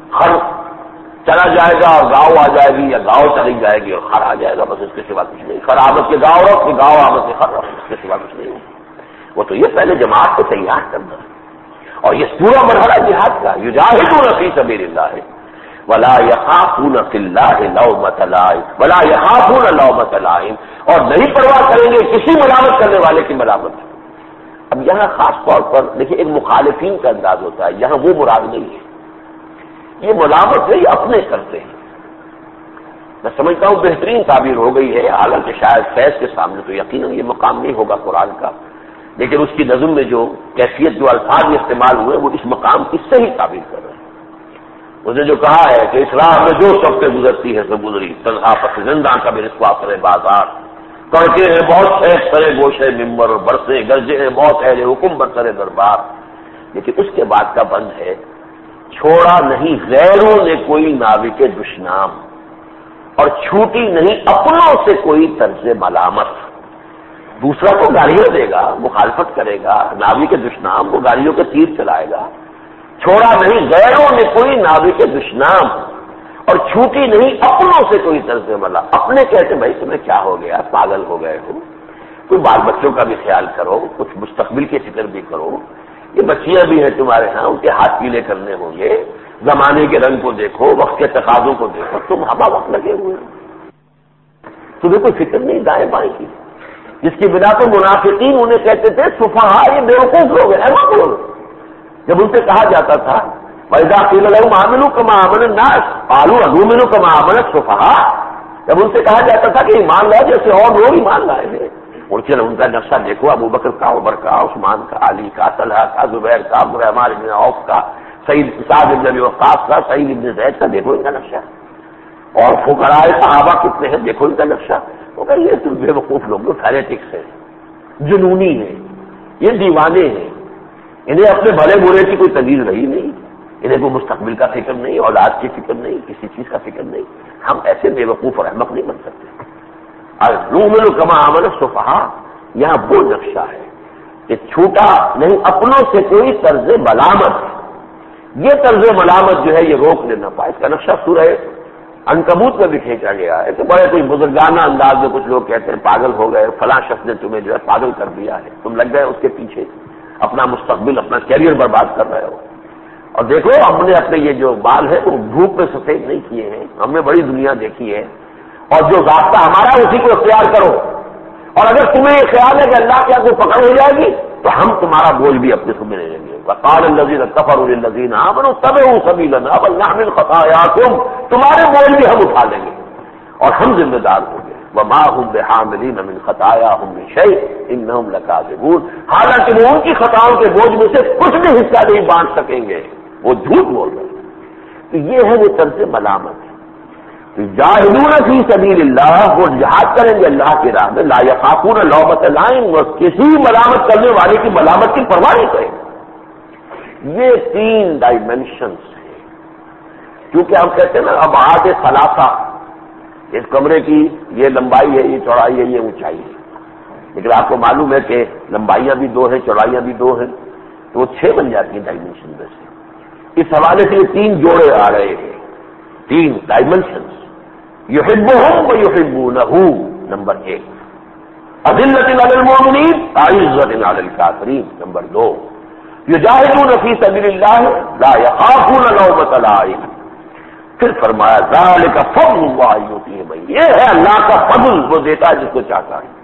A: خر چلا جائے گا اور گاؤں آ جائے گی، یا گاؤں چلی جائے گی اور خر آ جائے گا، بس اس کے سوا کچھ نہیں. خر آمد کے گاؤں رکھ، گاؤں آمد کے خر رکھ، اس کے سوا کچھ نہیں. وہ تو یہ پہلے جماعت کو تیار کرنا ہے. اور یہ پورا مرحلہ جہاد کا یجاہدون فی سبیل اللہ ولا یخافون فی اللہ لومۃ لائم ولا یخافون لومۃ لائم، اور نہیں پرواہ کریں گے کسی ملامت کرنے والے کی ملامت. اب یہاں خاص طور پر دیکھیے ایک مخالفین کا انداز ہوتا ہے، یہاں وہ مراد نہیں ہے. یہ ملامت ہے یہ اپنے کرتے ہیں. میں سمجھتا ہوں بہترین تعبیر ہو گئی ہے، حالانکہ شاید فیض کے سامنے تو یقیناً یہ مقام نہیں ہوگا قرآن کا، لیکن اس کی نظم میں جو کیفیت جو الفاظ میں استعمال ہوئے وہ اس مقام کی صحیح تعبیر کر رہے ہیں. اس نے جو کہا ہے کہ اس راہ میں جو سب سے گزرتی ہے سب گزری، تنہا پس زندہ کا بھی رسوا کرے بازار، کڑکے ہیں بہت ہے سرے گوشے ممبر اور برسے گرجے ہیں بہت اہل حکم برسرے دربار. لیکن اس کے بعد کا بند ہے، چھوڑا نہیں غیروں نے کوئی ناوی کے دشنام، اور چھوٹی نہیں اپنوں سے کوئی طرز ملامت. دوسرا تو گالیاں دے گا، مخالفت کرے گا، ناوی کے دشنام وہ گالیوں کے تیر چلائے گا. چھوڑا نہیں غیروں نے کوئی ناوی کے دشنام، اور چھوٹی نہیں اپنوں سے کوئی طرز ملامت. اپنے کہتے بھائی تمہیں کیا ہو گیا، پاگل ہو گئے ہو، کوئی بال بچوں کا بھی خیال کرو، کچھ مستقبل کی فکر بھی کرو. یہ بچیاں بھی ہیں تمہارے ہاں، ان کے ہاتھ پیلے کرنے ہوں گے. زمانے کے رنگ کو دیکھو، وقت کے تقاضوں کو دیکھو، تم ہوا وقت لگے ہوئے ہو، تمہیں کوئی فکر نہیں دائیں بائیں کی. جس کی بنا پر منافقین انہیں کہتے تھے سفہا، یہ بیوقوف لوگ ہیں، احمق لوگ. جب ان سے کہا جاتا تھا وَإِذَا قِيلَ لَهُمْ آمِنُوا كَمَا آمَنَ النَّاسُ قَالُوا أَنُؤْمِنُ كَمَا آمَنَ السُّفَهَاءُ، جب ان سے کہا جاتا تھا کہ ایمان لائے جیسے اور لوگ ایمان لائے ہیں. اور چلو ان کا نقشہ دیکھو، ابو بکر کا، عمر کا، عثمان کا، علی کا، طلحہ کا، زبیر کا، عبدالرحمن بن عوف کا، سعید سعد بن ابی وقاص کا، سعید بن زید کا، دیکھو ان کا نقشہ. اور فقراء صحابہ کتنے ہیں، دیکھو ان کا نقشہ. وہ کہ یہ تو بے وقوف لوگ فینیٹکس ہیں، جنونی ہیں، یہ دیوانے ہیں، انہیں اپنے بھلے برے کی کوئی تمیز رہی نہیں، انہیں کوئی مستقبل کا فکر نہیں، اولاد کی فکر نہیں، کسی چیز کا فکر نہیں. ہم ایسے بے وقوف اور احمق نہیں بن سکتے. نؤمن کما آمن السفہاء، یہاں وہ نقشہ ہے کہ چھوٹا نہیں اپنوں سے کوئی طرز ملامت. یہ طرز ملامت جو ہے یہ روک لینا پائے. اس کا نقشہ سورہ عنکبوت میں بھی کھینچا گیا ہے کہ بڑے کوئی بزرگانہ انداز میں کچھ لوگ کہتے ہیں پاگل ہو گئے، فلاں شخص نے تمہیں جو ہے پاگل کر دیا ہے، تم لگ گئے اس کے پیچھے، اپنا مستقبل اپنا کیریئر برباد کر رہے ہو. اور دیکھو ہم نے اپنے یہ جو بال ہے وہ دھوپ میں سفید نہیں کیے ہیں، ہم نے بڑی دنیا دیکھی ہے، اور جو ضابطہ ہمارا اسی کو اختیار کرو. اور اگر تمہیں یہ خیال ہے کہ اللہ کے یہاں کوئی پکڑ ہو جائے گی تو ہم تمہارا بوجھ بھی اپنے سے لے لیں گے. وقال الذین کفروا للذین آمنوا اتبعوا سبیلنا بل نحمل خطایاکم، تمہارے بوجھ بھی ہم اٹھا لیں گے اور ہم ذمہ دار ہوں گے. وما هم بحاملین من خطایاہم من شیء انہم لکاذبون، حالانکہ وہ ان کی خطاؤں کے بوجھ میں سے کچھ بھی حصہ نہیں بانٹ سکیں گے، وہ جھوٹ بول رہے ہیں. تو یہ ہے وہ طرز ملامت. جاہدون فی سبیل اللہ، وہ جہاد کریں گے اللہ کی راہ میں، لا یخافون لومۃ لائم، وہ کسی ملامت کرنے والے کی ملامت کی پرواہ نہیں کریں گے. یہ تین ڈائمینشنز ہیں. کیونکہ ہم کہتے ہیں نا ابعاد ثلاثہ، اس کمرے کی یہ لمبائی ہے، یہ چوڑائی ہے، یہ اونچائی ہے، لیکن آپ کو معلوم ہے کہ لمبائیاں بھی دو ہیں، چوڑائیاں بھی دو ہیں، تو وہ چھ بن جاتی ہیں ڈائمینشن میں سے. اس حوالے سے یہ تین جوڑے آ رہے ہیں، تین ڈائمینشنز. یحبہم ویحبونہ، نمبر ایک. اذلۃ علی المؤمنین اعزۃ علی الکافرین، نمبر دو. یجاہدون فی سبیل اللہ لا یخافون لومۃ لائم. پھر فرمایا ذالک فضل اللہ یؤتیہ من، یہ ہے اللہ کا فضل، وہ دیتا ہے جس کو چاہتا ہے.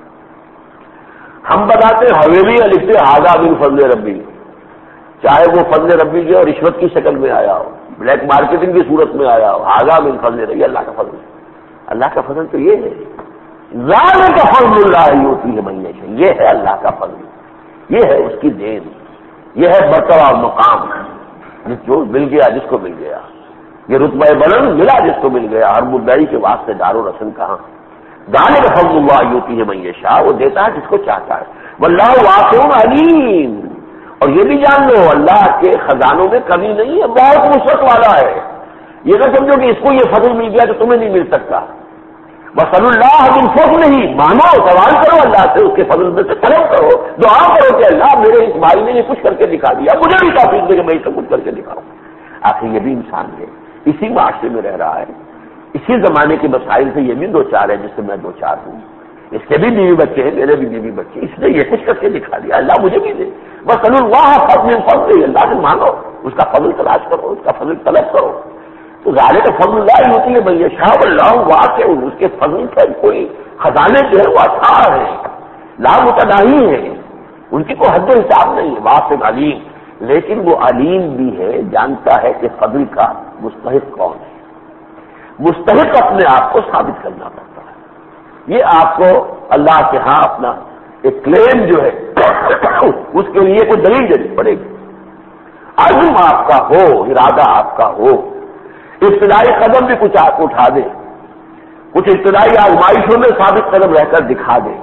A: ہم بتاتے ہیں حویلی لکھتے ھذا من فضل ربی، چاہے وہ فضل ربی جو رشوت کی شکل میں آیا ہو، بلیک مارکیٹنگ کی صورت میں آیا ہو، ھذا من فضل ربی، اللہ کا فضل. اللہ کا فضل تو یہ ہے، ذالک فضل اللہ یؤتیہ من یشاء، یہ ہے اللہ کا فضل، یہ ہے اس کی دین، یہ ہے مرتبہ مقام جس جو مل گیا جس کو مل گیا، یہ رتبہ بلند ملا جس کو مل گیا. ہر مدعی کے واسطے دار و رسن کہاں. ذالک فضل اللہ یؤتیہ من یشاء، وہ دیتا ہے جس کو چاہتا ہے. واللہ واسع علیم، اور یہ بھی جان لو اللہ کے خزانوں میں کمی نہیں ہے، بہت وسعت والا ہے. یہ نہ سمجھو کہ اس کو یہ فضل مل گیا تو تمہیں نہیں مل سکتا. وصلی اللہ من فضلہ، مانو سوال کرو اللہ سے، اس کے فضل میں سے طلب کرو، دعا کرو کہ اللہ میرے اس بھائی نے یہ کچھ کر کے دکھا دیا، مجھے بھی توفیق دے کہ میں اسے کچھ کر کے دکھاؤں. آخر یہ بھی انسان ہے، اسی معاشرے میں رہ رہا ہے، اسی زمانے کے مسائل سے یہ بھی دو چار ہے جس سے میں دو چار ہوں، اس کے بھی بیوی بچے ہیں، میرے بھی بیوی بچے، اس نے یہ کچھ کر کے دکھا دیا، اللہ مجھے بھی دے، بس اللہ فضل فضل، اللہ سے مانگو، اس کا فضل تلاش کرو، اس کا فضل طلب کرو، تو ذالک فضل اللہ ہوتی ہے بھائی شاہ اللہ واقع، اس کے فضل سے کوئی خزانے جو ہے وہ اثار ہے، لا متناہی ہے، ان کی کوئی حد و حساب نہیں ہے، واسع علیم، لیکن وہ علیم بھی ہے، جانتا ہے کہ فضل کا مستحق کون ہے، مستحق اپنے آپ کو ثابت کرنا پڑتا ہے، یہ آپ کو اللہ کے ہاں اپنا ایک کلیم جو ہے اس کے لیے کوئی دلیل دینی پڑے گی، عزم آپ کا ہو، ارادہ آپ کا ہو، ابتدائی قدم بھی کچھ آپ اٹھا دے، کچھ ابتدائی آزمائشوں میں ثابت قدم رہ کر دکھا دے،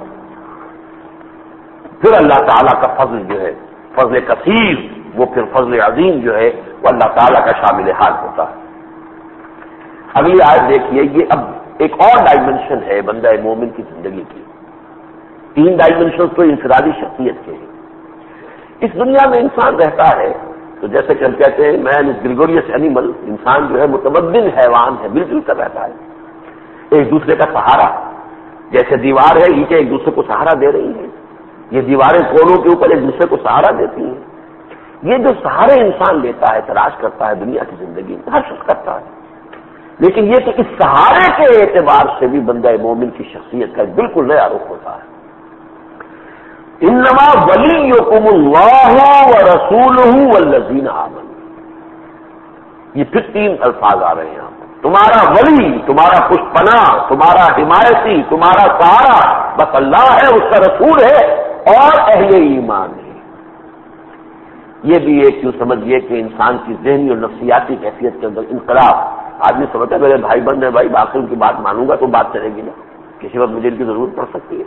A: پھر اللہ تعالیٰ کا فضل جو ہے فضل کثیر، وہ پھر فضل عظیم جو ہے وہ اللہ تعالیٰ کا شامل حال ہوتا ہے۔ اگلی آیت دیکھیے، یہ اب ایک اور ڈائمنشن ہے بندہ مومن کی زندگی کی، تین ڈائمنشن تو انفرادی شخصیت کے ہیں۔ اس دنیا میں انسان رہتا ہے تو جیسے کہ ہم کہتے ہیں مین از گریگوریس اینیمل، انسان جو ہے متمدن حیوان ہے، مل جل کر رہتا ہے، ایک دوسرے کا سہارا، جیسے دیوار ہے اینٹیں ایک دوسرے کو سہارا دے رہی ہیں، یہ دیواریں کونوں کے اوپر ایک دوسرے کو سہارا دیتی ہیں، یہ جو سہارے انسان لیتا ہے، تلاش کرتا ہے دنیا کی زندگی میں، ہر شخص کرتا ہے، لیکن یہ کہ اس سہارے کے اعتبار سے بھی بندہ مومن کی شخصیت کا بالکل نیا رخ ہوتا ہے۔ انما ولیکم اللہ ورسولہ والذین آمنوا، یہ پھر تین الفاظ آ رہے ہیں یہاں پر، تمہارا ولی، تمہارا پشت پناہ، تمہارا حمایتی، تمہارا سہارا بس اللہ ہے، اس کا رسول ہے اور اہل ایمان ہے۔ یہ بھی ایک یوں سمجھیے کہ انسان کی ذہنی اور نفسیاتی کیفیت کے اندر انقلاب، آدمی سمجھتا ہے میرے بھائی بہن ہے، بھائی باقی ان کی بات مانوں گا تو بات چلے گی نا، کسی وقت مجھے ان کی ضرورت پڑ سکتی ہے،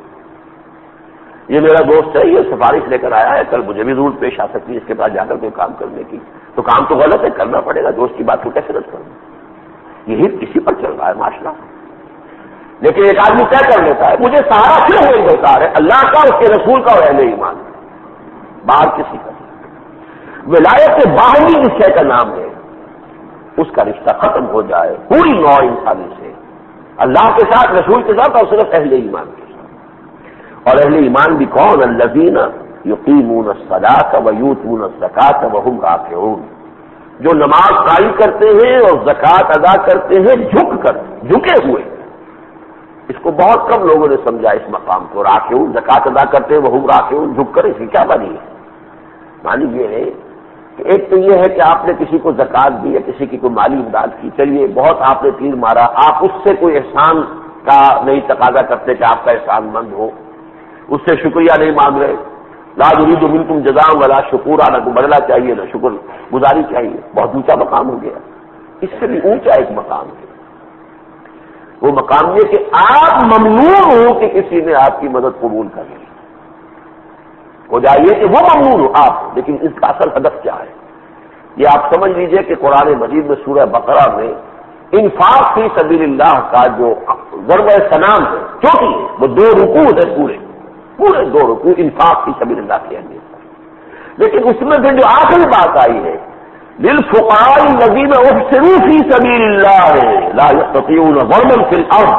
A: یہ میرا دوست ہے، یہ سفارش لے کر آیا ہے، کل مجھے بھی ضرورت پیش آ سکتی ہے اس کے پاس جا کر کوئی کام کرنے کی، تو کام تو غلط ہے، کرنا پڑے گا، دوست کی بات کو کیسے رد کروں، یہی کسی پر چل رہا ہے معاشرہ۔ لیکن ایک آدمی طے کر لیتا ہے مجھے سہارا کیوں ہے درکار ہے، اللہ کا، اس کے رسول کا اور اہل ایمان، باہر کسی کا۔ ولایت باہمی رشتے کا نام ہے، اس کا رشتہ ختم ہو جائے پوری نوع انسانی سے، اللہ کے ساتھ، رسول کے ساتھ، اور صرف اہل ایمان کے ساتھ۔ اور اہل ایمان بھی کون؟ الذین یقیمون الصلاۃ ویؤتون الزکاۃ وہم راکعون، جو نماز قائم کرتے ہیں اور زکوٰۃ ادا کرتے ہیں جھک کر، جھکے ہوئے۔ اس کو بہت کم لوگوں نے سمجھا اس مقام کو، راکعون، زکوٰۃ ادا کرتے ہیں وہم راکعون، جھک کر، اس کی کیا معنی ہے؟ معنی یہ ہے کہ ایک تو یہ ہے کہ آپ نے کسی کو زکوٰۃ دی ہے، کسی کی کوئی مالی امداد کی، چلیے بہت آپ نے تیر مارا، آپ اس سے کوئی احسان کا نہیں تقاضا کرتے کہ آپ کا احسان مند ہو، اس سے شکریہ نہیں مانگ رہے، لا نريد منکم جزاء ولا شکورا، نہ کوئی بدلہ چاہیے نہ شکر گزاری چاہیے، بہت اونچا مقام ہو گیا، اس سے بھی اونچا ایک مقام ہے، وہ مقام یہ کہ آپ ممنون ہو کہ کسی نے آپ کی مدد قبول کر لی، ہو جائیے کہ وہ ممنون ہو آپ، لیکن اس کا اصل ہدف کیا ہے؟ یہ آپ سمجھ لیجئے کہ قرآن مجید میں سورہ بقرہ میں انفاق فی سبیل اللہ کا جو ضرب سنام ہے، چوٹی ہے، وہ دو رکوع ہے، پورے پورے دو رکوع انفاق فی سبیل اللہ کی اہمیت، لیکن اس میں پھر جو آخری بات آئی ہے للفقراء الذین احصروا فی سبیل اللہ لا یستطیعون ضربا فی الارض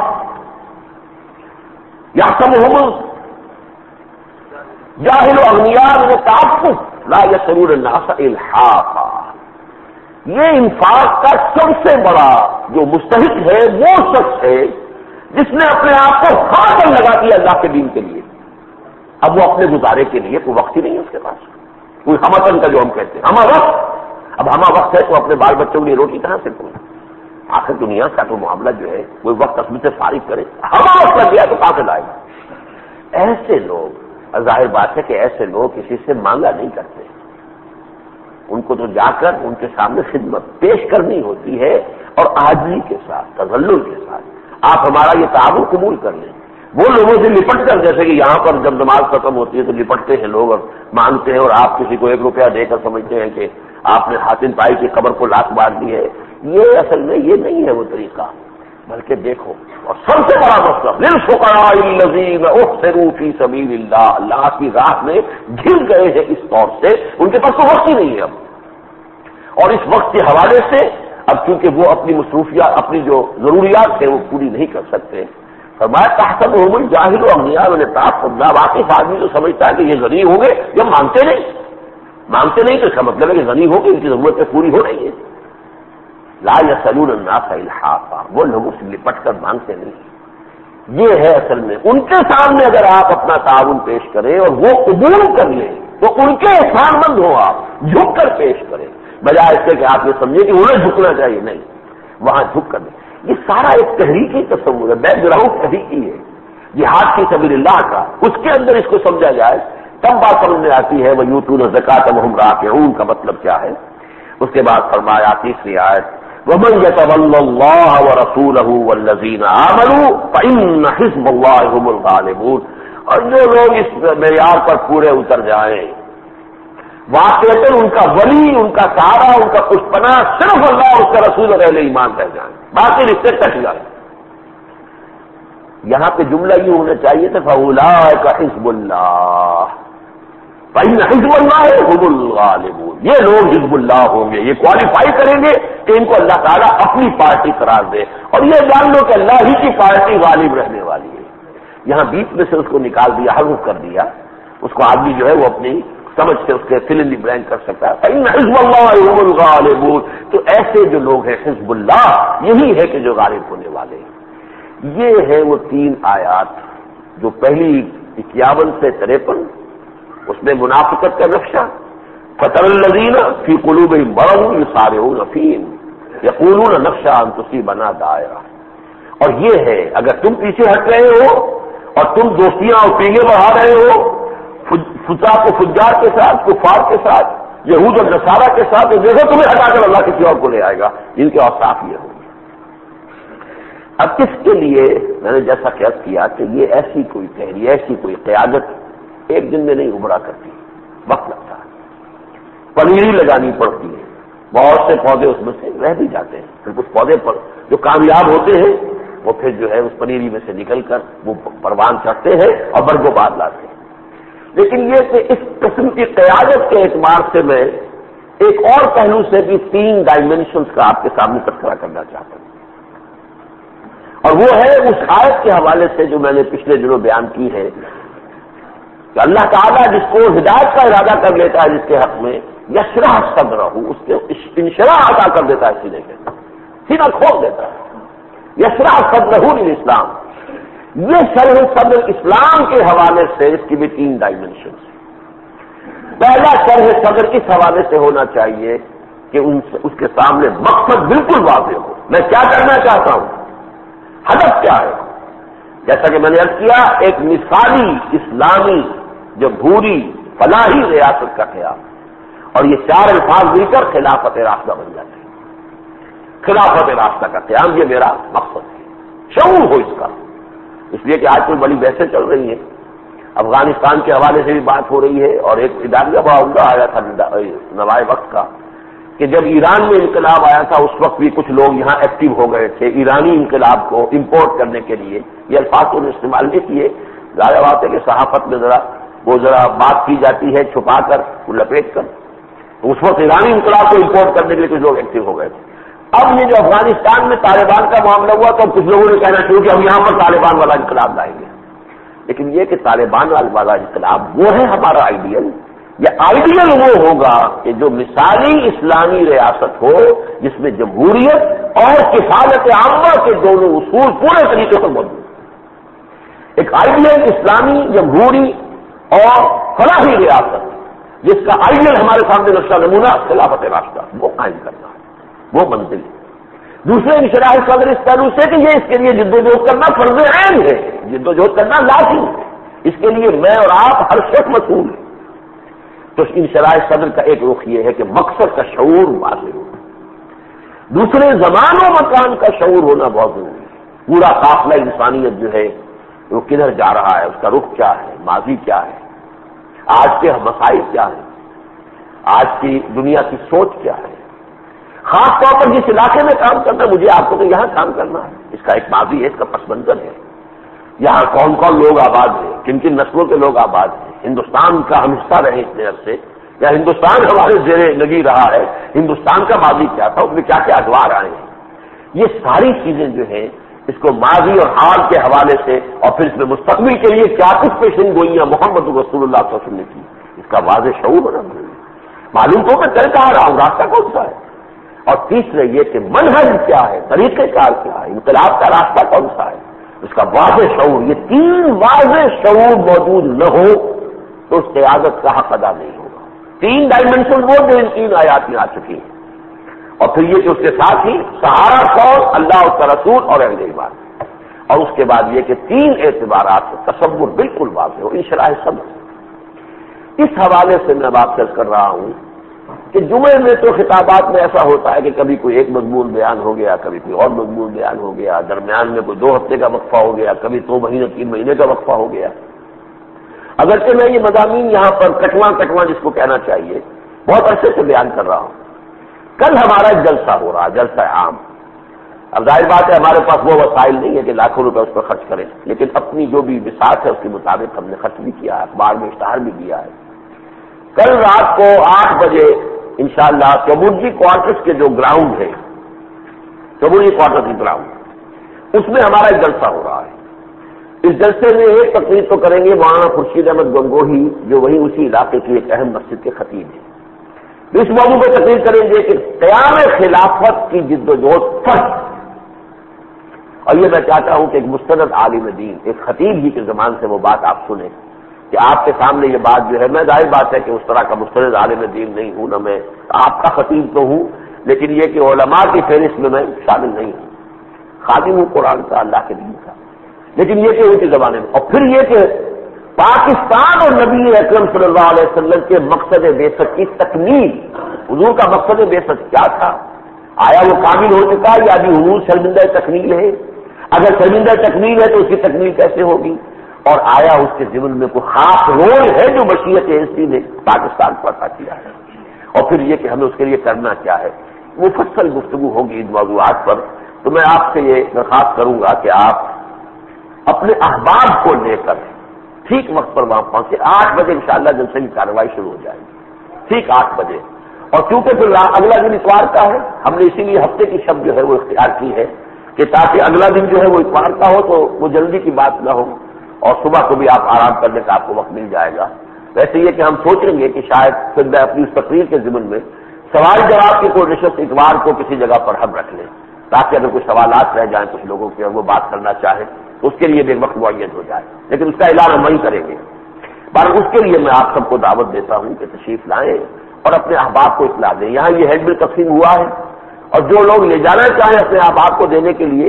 A: یحسبهم جاہل اغنیاء من التعفف لا یسرون الناس الحافا، یہ انفاق کا سب سے بڑا جو مستحق ہے وہ شخص ہے جس نے اپنے آپ کو خاطر لگا دیا اللہ کے دین کے لیے، اب وہ اپنے گزارے کے لیے کوئی وقت ہی نہیں ہے اس کے پاس، کوئی ہمتن کا جو ہم کہتے ہیں ہما وقت، اب ہما وقت ہے تو اپنے بال بچوں کے لیے روٹی کہاں سے کریں، آخر دنیا کا تو معاملہ جو ہے کوئی وقت اصل سے فارغ کرے، ہما وقت لگ گیا تو کہاں سے لائے گا؟ ایسے لوگ، ظاہر بات ہے کہ ایسے لوگ کسی سے مانگا نہیں کرتے، ان کو تو جا کر ان کے سامنے خدمت پیش کرنی ہوتی ہے، اور عاجزی کے ساتھ، تذلل کے ساتھ، آپ ہمارا یہ تعاون قبول کر لیں، وہ لوگوں سے لپٹ کر، جیسے کہ یہاں پر جب نماز ختم ہوتی ہے تو لپٹتے ہیں لوگ اور مانگتے ہیں، اور آپ کسی کو ایک روپیہ دے کر سمجھتے ہیں کہ آپ نے حاتم پائی کی قبر کو لات مار دی ہے، یہ اصل میں یہ نہیں ہے وہ طریقہ، بلکہ دیکھو، اور سب سے بڑا مسئلہ للفقراء الذین احصروا فی سبیل اللہ، اللہ کی راہ میں گر گئے ہیں اس طور سے ان کے پاس تو وقت ہی نہیں ہے اب، اور اس وقت کے حوالے سے اب چونکہ وہ اپنی مصروفیات اپنی جو ضروریات ہیں وہ پوری نہیں کر سکتے. فرمایا تحسبهم الجاہل اغنیاء من التعفف، واقف آدمی تو سمجھتا ہے کہ یہ غنی ہوں گے، یہ مانگتے نہیں مانگتے نہیں تو اس کا مطلب ہے کہ غنی ہو گے، ان کی ضرورتیں پوری ہو رہی ہیں. لا يسألون الناس الحافا، وہ لوگوں سے لپٹ کر مانگتے نہیں. یہ ہے اصل میں ان کے سامنے اگر آپ اپنا تعاون پیش کریں اور وہ قبول کر لیں تو ان کے احسان مند ہو، آپ جھک کر پیش کریں بجائے اس سے کہ آپ یہ سمجھیں کہ انہیں جھکنا چاہیے. نہیں، وہاں جھک کر دیں. یہ سارا ایک تحریکی تصور ہے، بیک گراؤنڈ تحریکی ہے جہاد کی سبیل اللہ کا. اس کے اندر اس کو سمجھا جائے تب بات سمجھ میں آتی ہے. وَيُؤْتُونَ الزَّكَاةَ وَهُمْ رَاكِعُونَ کا مطلب کیا ہے. اس کے بعد فرمایا تیسری آیت وَمَن يَتَوَلَّ اللَّهَ وَرَسُولَهُ وَالَّذِينَ آمَنُوا فَإِنَّ حِزْبَ اللَّهِ هُمُ الْغَالِبُونَ. اور جو لوگ اس معیار پر پورے اتر جائیں، واقعتاً ان کا ولی، ان کا سہارا، ان کا کچھ پناہ صرف اللہ اور اس کا رسول اور اہل ایمان رہ جائیں، باقی رشتے کٹ جائیں. یہاں پہ جملہ یہ ہونا چاہیے تھا فَأُولَٰئِكَ حِزْبُ اللَّهِ فَإِنَّ حِزْبَ اللَّهِ هُمُ الْغَالِبُونَ. یہ لوگ حزب اللہ ہوں گے، یہ کوالیفائی کریں گے کہ ان کو اللہ تعالیٰ اپنی پارٹی قرار دے، اور یہ جان لو کہ اللہ ہی کی پارٹی غالب رہنے والی ہے. یہاں بیچ میں سے اس کو نکال دیا، حذف کر دیا. اس کو آدمی جو ہے وہ اپنی سمجھ کے اس کے فل ان دی بلینک کر سکتا ہے. فَإِنَّ حِزْبَ اللَّهِ هُمُ الْغَالِبُونَ. تو ایسے جو لوگ ہیں حزب اللہ، یہی ہے کہ جو غالب ہونے والے ہیں. یہ ہے وہ تین آیات جو پہلی اکیاون سے تریپن، اس میں منافقت کا نقشہ. فَتَرَى الَّذِينَ فِي قُلُوبِهِم مَرَضٌ يُسَارِعُونَ فِيهِمْ يَقُولُونَ نَخْشَىٰ أَن تُصِيبَنَا دَاعِرَةٌ. اور یہ ہے اگر تم پیچھے ہٹ رہے ہو اور تم دوستیاں اور پیگے بڑھا رہے ہو فساق و فجار کے ساتھ، کفار کے ساتھ، یہود اور نصارہ کے ساتھ، تو دیکھو تمہیں ہٹا کر اللہ کسی اور کو لے آئے گا. ان کے اوصاف یہ ہوں گے. اب اس کے لیے میں نے جیسا قیاس کیا کہ یہ ایسی کوئی تحریک، ایسی کوئی قیادت ایک دن میں نہیں ابھرا کرتی، وقت لگتا ہے، پنیری لگانی پڑتی ہے. بہت سے پودے اس میں سے رہ بھی جاتے ہیں، پھر کچھ پودے پر جو کامیاب ہوتے ہیں وہ پھر جو ہے اس پنیری میں سے نکل کر وہ پروان چڑھتے ہیں اور برگ و باد لاتے ہیں. لیکن یہ کہ اس قسم کی قیادت کے اعتبار سے میں ایک اور پہلو سے بھی تین ڈائمینشنز کا آپ کے سامنے تذکرہ کرنا چاہتا ہوں، اور وہ ہے اس آیت کے حوالے سے جو میں نے پچھلے دنوں بیان کی ہے کہ اللہ تعالیٰ جس کو ہدایت کا ارادہ کر لیتا ہے جس کے حق میں، یشرح صدرہ، اس کے انشراح عطا کر دیتا ہے، سینے کے سینہ کھول دیتا ہے. یشرح صدرہ للاسلام، یہ شرح صدر اسلام کے حوالے سے اس کی بھی تین ڈائمینشن. پہلا شرح صدر اس حوالے سے ہونا چاہیے کہ ان سے اس کے سامنے مقصد بالکل واضح ہو، میں کیا کرنا چاہتا ہوں، ہدف کیا ہے. جیسا کہ میں نے عرض کیا، ایک مثالی اسلامی جمہوری فلاحی ریاست کا قیام، اور یہ چار الفاظ مل کر خلافت راستہ بن جاتے ہیں. خلافت راستہ کا قیام یہ میرا مقصد ہے، شعور ہو اس کا. اس لیے کہ آج کل بڑی بحثیں چل رہی ہیں، افغانستان کے حوالے سے بھی بات ہو رہی ہے، اور ایک اداریہ بڑا عمدہ آیا تھا نوائے وقت کا کہ جب ایران میں انقلاب آیا تھا اس وقت بھی کچھ لوگ یہاں ایکٹیو ہو گئے تھے ایرانی انقلاب کو امپورٹ کرنے کے لیے. یہ الفاظ کو استعمال نہیں کیے، ظاہر بات ہے کہ صحافت میں ذرا وہ ذرا بات کی جاتی ہے چھپا کر، لپیٹ کر. اس وقت ایرانی انقلاب کو امپورٹ کرنے کے لیے کچھ لوگ ایکٹیو ہو گئے تھے. اب یہ جو افغانستان میں طالبان کا معاملہ ہوا تو کچھ لوگوں نے کہنا شروع کہ ہم یہاں پر طالبان والا انقلاب لائیں گے. لیکن یہ کہ طالبان والا انقلاب وہ ہے ہمارا آئیڈیل. یہ آئیڈیل وہ ہوگا کہ جو مثالی اسلامی ریاست ہو جس میں جمہوریت اور کفالت عامہ کے دونوں اصول پورے طریقے سے موجود. ایک آئیڈیل اسلامی جمہوری اور فلاحی ریاست جس کا آئیڈیل ہمارے سامنے نقشہ نمونہ خلافت راستہ، وہ قائم کرنا ہے، وہ منزل ہے. دوسرے انشراح صدر اس پہلو سے کہ یہ اس کے لیے جد و جہد کرنا فرض عین ہے، جد و جہد کرنا لازم ہے، اس کے لیے میں اور آپ ہر شخص مسئول ہے. تو انشراح صدر کا ایک رخ یہ ہے کہ مقصد کا شعور واضح ہو. دوسرے زمان و مکان کا شعور ہونا بہت ضروری ہے. پورا قافلہ انسانیت جو ہے وہ کدھر جا رہا ہے، اس کا رخ کیا ہے، ماضی کیا ہے، آج کے مسائل کیا ہیں، آج کی دنیا کی سوچ کیا ہے. خاص طور پر جس علاقے میں کام کرنا، مجھے آپ کو تو یہاں کام کرنا ہے، اس کا ایک ماضی ہے، اس کا پس منظر ہے، یہاں کون کون لوگ آباد ہیں، کن کن نسلوں کے لوگ آباد ہیں، ہندوستان کا ہم حصہ رہے اتنے عرصے، یا ہندوستان ہمارے زیر لگی رہا ہے، ہندوستان کا ماضی کیا تھا، اس میں کیا کیا ادوار آئے ہیں، یہ ساری چیزیں جو ہیں اس کو ماضی اور حال کے حوالے سے اور پھر اس میں مستقبل کے لیے کیا کچھ پیشن گوئیاں محمد رسول اللہ صلی اللہ علیہ وسلم نے کی، اس کا واضح شعور ہونا ضروری ہے۔ معلوم تو میں چل کہا رہا ہوں راستہ کون سا ہے، اور تیسرے یہ کہ منہج کیا ہے، طریقہ کار کیا ہے، انقلاب کا راستہ کون سا ہے، اس کا واضح شعور، یہ تین واضح شعور موجود نہ ہو تو اس قیادت کا حق ادا نہیں ہوگا۔ تین ڈائمنشن وہ جو ان تین آیات میں آ چکی ہیں، اور پھر یہ کہ اس کے ساتھ ہی سہارا کون، اللہ اس کا رسول اور اہل ایمان، اور اس کے بعد یہ کہ تین اعتبارات سے تصور بالکل واضح ہو، انشراح صدر۔ اس حوالے سے میں بات کر رہا ہوں کہ جمعے میں تو خطابات میں ایسا ہوتا ہے کہ کبھی کوئی ایک مضمون بیان ہو گیا، کبھی کوئی اور مضمون بیان ہو گیا، درمیان میں کوئی دو ہفتے کا وقفہ ہو گیا، کبھی دو مہینے تین مہینے کا وقفہ ہو گیا۔ اگرچہ میں یہ مضامین یہاں پر کٹواں کٹواں جس کو کہنا چاہیے بہت عرصے سے بیان کر رہا ہوں۔ کل ہمارا ایک جلسہ ہو رہا، جلسہ عام۔ اب ظاہر بات ہے ہمارے پاس وہ وسائل نہیں ہے کہ لاکھوں روپے اس پر خرچ کریں، لیکن اپنی جو بھی بساط ہے اس کے مطابق ہم نے خرچ بھی کیا ہے، اخبار میں اشتہار بھی دیا ہے۔ کل رات کو آٹھ بجے انشاءاللہ چبرجی کوارٹرز کے جو گراؤنڈ ہے، چبرجی کوارٹرز کی گراؤنڈ، اس میں ہمارا ایک جلسہ ہو رہا ہے۔ اس جلسے میں ایک تقریر تو کریں گے مولانا خورشید احمد گنگوہی جو وہیں اسی علاقے کی ایک اہم مسجد کے خطیب ہیں، اس موضوع پہ تقریر کریں گے کہ قیام خلافت کی جد و جہد فرض۔ اور یہ میں چاہتا ہوں کہ ایک مستند عالم دین، ایک خطیب ہی کے زبان سے وہ بات آپ سنیں کہ آپ کے سامنے یہ بات جو ہے، میں ظاہر بات ہے کہ اس طرح کا مستند عالم دین نہیں ہوں، نہ میں آپ کا خطیب تو ہوں، لیکن یہ کہ علماء کی فہرست میں میں شامل نہیں ہوں، خادم ہوں قرآن کا، اللہ کے دین کا، لیکن یہ کہ ان کی زبانیں میں۔ اور پھر یہ کہ پاکستان اور نبی اکرم صلی اللہ علیہ وسلم کے مقصد بعثت کی تکمیل، حضور کا مقصد بعثت کیا تھا، آیا وہ کامل ہو چکا یا ابھی حضور شرمندہ تکمیل ہے؟ اگر شرمندہ تکمیل ہے تو اس کی تکمیل کیسے ہوگی؟ اور آیا اس کے ضمن میں کوئی خاص رول ہے جو مشیت ایسی نے پاکستان پر عطا کیا ہے؟ اور پھر یہ کہ ہمیں اس کے لیے کرنا کیا ہے، مفصل گفتگو ہوگی ان موضوعات پر۔ تو میں آپ سے یہ درخواست کروں گا کہ آپ اپنے احباب کو لے کر ٹھیک وقت پر وہاں پہنچے۔ آٹھ بجے انشاءاللہ جلسے کی کارروائی شروع ہو جائے گی، ٹھیک آٹھ بجے۔ اور چونکہ پھر اگلا دن اتوار کا ہے، ہم نے اسی لیے ہفتے کی شب جو ہے وہ اختیار کی ہے کہ تاکہ اگلا دن جو ہے وہ اتوار کا ہو تو وہ جلدی کی بات نہ ہو، اور صبح کو بھی آپ آرام کرنے کا آپ کو وقت مل جائے گا۔ ویسے یہ کہ ہم سوچیں گے کہ شاید پھر میں اپنی اس تقریر کے ضمن میں سوال جواب کی کوئی نشست اتوار کو کسی جگہ پر ہم رکھ لیں، تاکہ اگر کچھ سوالات رہ جائیں کچھ لوگوں کے وہ بات کرنا چاہیں تو اس کے لیے بھی وقت معین ہو جائے، لیکن اس کا اعلان ہم وہیں کریں گے۔ بار اس کے لیے میں آپ سب کو دعوت دیتا ہوں کہ تشریف لائیں اور اپنے احباب کو اطلاع دیں۔ یہاں یہ ہینڈ بل تقسیم ہوا ہے، اور جو لوگ لے جانا چاہیں اپنے احباب کو دینے کے لیے،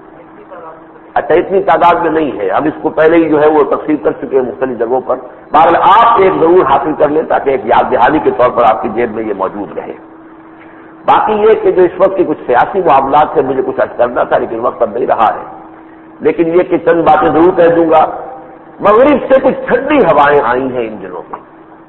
A: اچھا اتنی تعداد میں نہیں ہے، اب اس کو پہلے ہی جو ہے وہ تقسیم کر چکے ہیں مختلف جگہوں پر، بہرحال آپ ایک ضرور حاصل کر لیں تاکہ ایک یاد دہانی کے طور پر آپ کی جیب میں یہ موجود رہے۔ باقی یہ کہ جو اس وقت کی کچھ سیاسی معاملات سے مجھے کچھ عرض کرنا تھا لیکن وقت اب نہیں رہا ہے، لیکن یہ کہ چند باتیں ضرور کہہ دوں گا۔ مغرب سے کچھ ٹھنڈی ہوائیں آئی ہیں ان دنوں میں،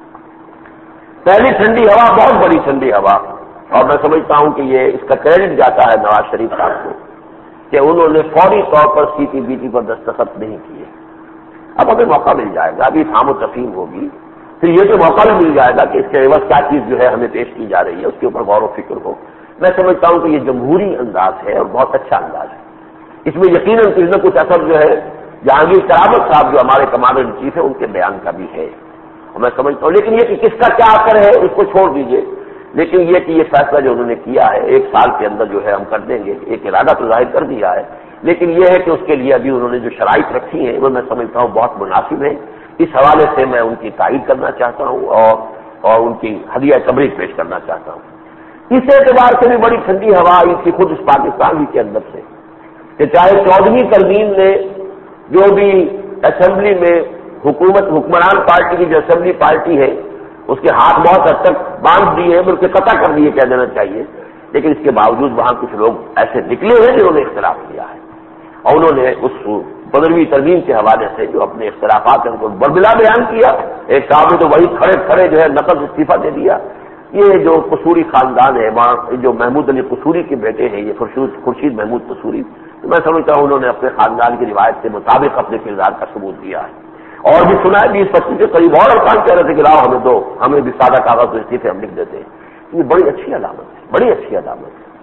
A: پہلی ٹھنڈی ہوا بہت بڑی ٹھنڈی ہوا، اور میں سمجھتا ہوں کہ یہ اس کا کریڈٹ جاتا ہے نواز شریف صاحب کو کہ انہوں نے فوری طور پر سی پی بی ٹی پر دستخط نہیں کیے۔ اب ہمیں موقع مل جائے گا، ابھی تھام و تفہیم ہوگی، پھر یہ تو موقع بھی مل جائے گا کہ اس کے عوض کیا چیز جو ہے ہمیں پیش کی جا رہی ہے اس کے اوپر غور و فکر ہو۔ میں سمجھتا ہوں کہ یہ جمہوری انداز ہے اور بہت اچھا انداز ہے، اس میں یقیناً کچھ نہ کچھ اثر جو ہے جہانگیر کرامت صاحب جو ہمارے کمانڈر ان چیف ہیں ان کے بیان کا بھی ہے، اور میں سمجھتا ہوں، لیکن یہ کہ کس کا کیا اثر ہے اس کو چھوڑ دیجیے، لیکن یہ کہ یہ فیصلہ جو انہوں نے کیا ہے ایک سال کے اندر جو ہے ہم کر دیں گے، ایک ارادہ تو ظاہر کر دیا ہے، لیکن یہ ہے کہ اس کے لیے ابھی انہوں نے جو شرائط رکھی ہیں وہ میں سمجھتا ہوں بہت مناسب ہے۔ اس حوالے سے میں ان کی تائید کرنا چاہتا ہوں اور اور ان کی ہدیہ تبریک پیش کرنا چاہتا ہوں۔ اس اعتبار سے بھی بڑی ٹھنڈی ہوا آئی تھی خود اس پاکستان ہی کے اندر سے کہ چاہے چودہویں ترمیم نے جو بھی اسمبلی میں حکومت حکمران پارٹی کی جو اسمبلی پارٹی ہے اس کے ہاتھ بہت حد تک باندھ دیے ہیں بلکہ قطع کر دیے کہہ دینا چاہیے، لیکن اس کے باوجود وہاں کچھ لوگ ایسے نکلے ہیں جنہوں نے اختلاف کیا ہے، اور انہوں نے اس پندرہویں ترمیم کے حوالے سے جو اپنے اختلافات ہیں ان کو بربلا بیان کیا۔ ایک صاحب نے تو وہی کھڑے کھڑے جو ہے نقد استعفیٰ دے دیا۔ یہ جو قصوری خاندان ہے وہاں جو محمود علی قصوری کے بیٹے ہیں یہ خورشید محمود قصوری، تو میں سمجھتا ہوں انہوں نے اپنے خاندان کی روایت کے مطابق اپنے کردار کا ثبوت دیا ہے، اور بھی سنا ہے بیس پچیس کے قریب اور ارکان کہہ رہے تھے کہ لاؤ ہمیں دو، ہمیں بھی سادہ کاغذ تو استعفے ہم لکھ دیتے ہیں۔ یہ بڑی اچھی علامت ہے، بڑی اچھی علامت ہے۔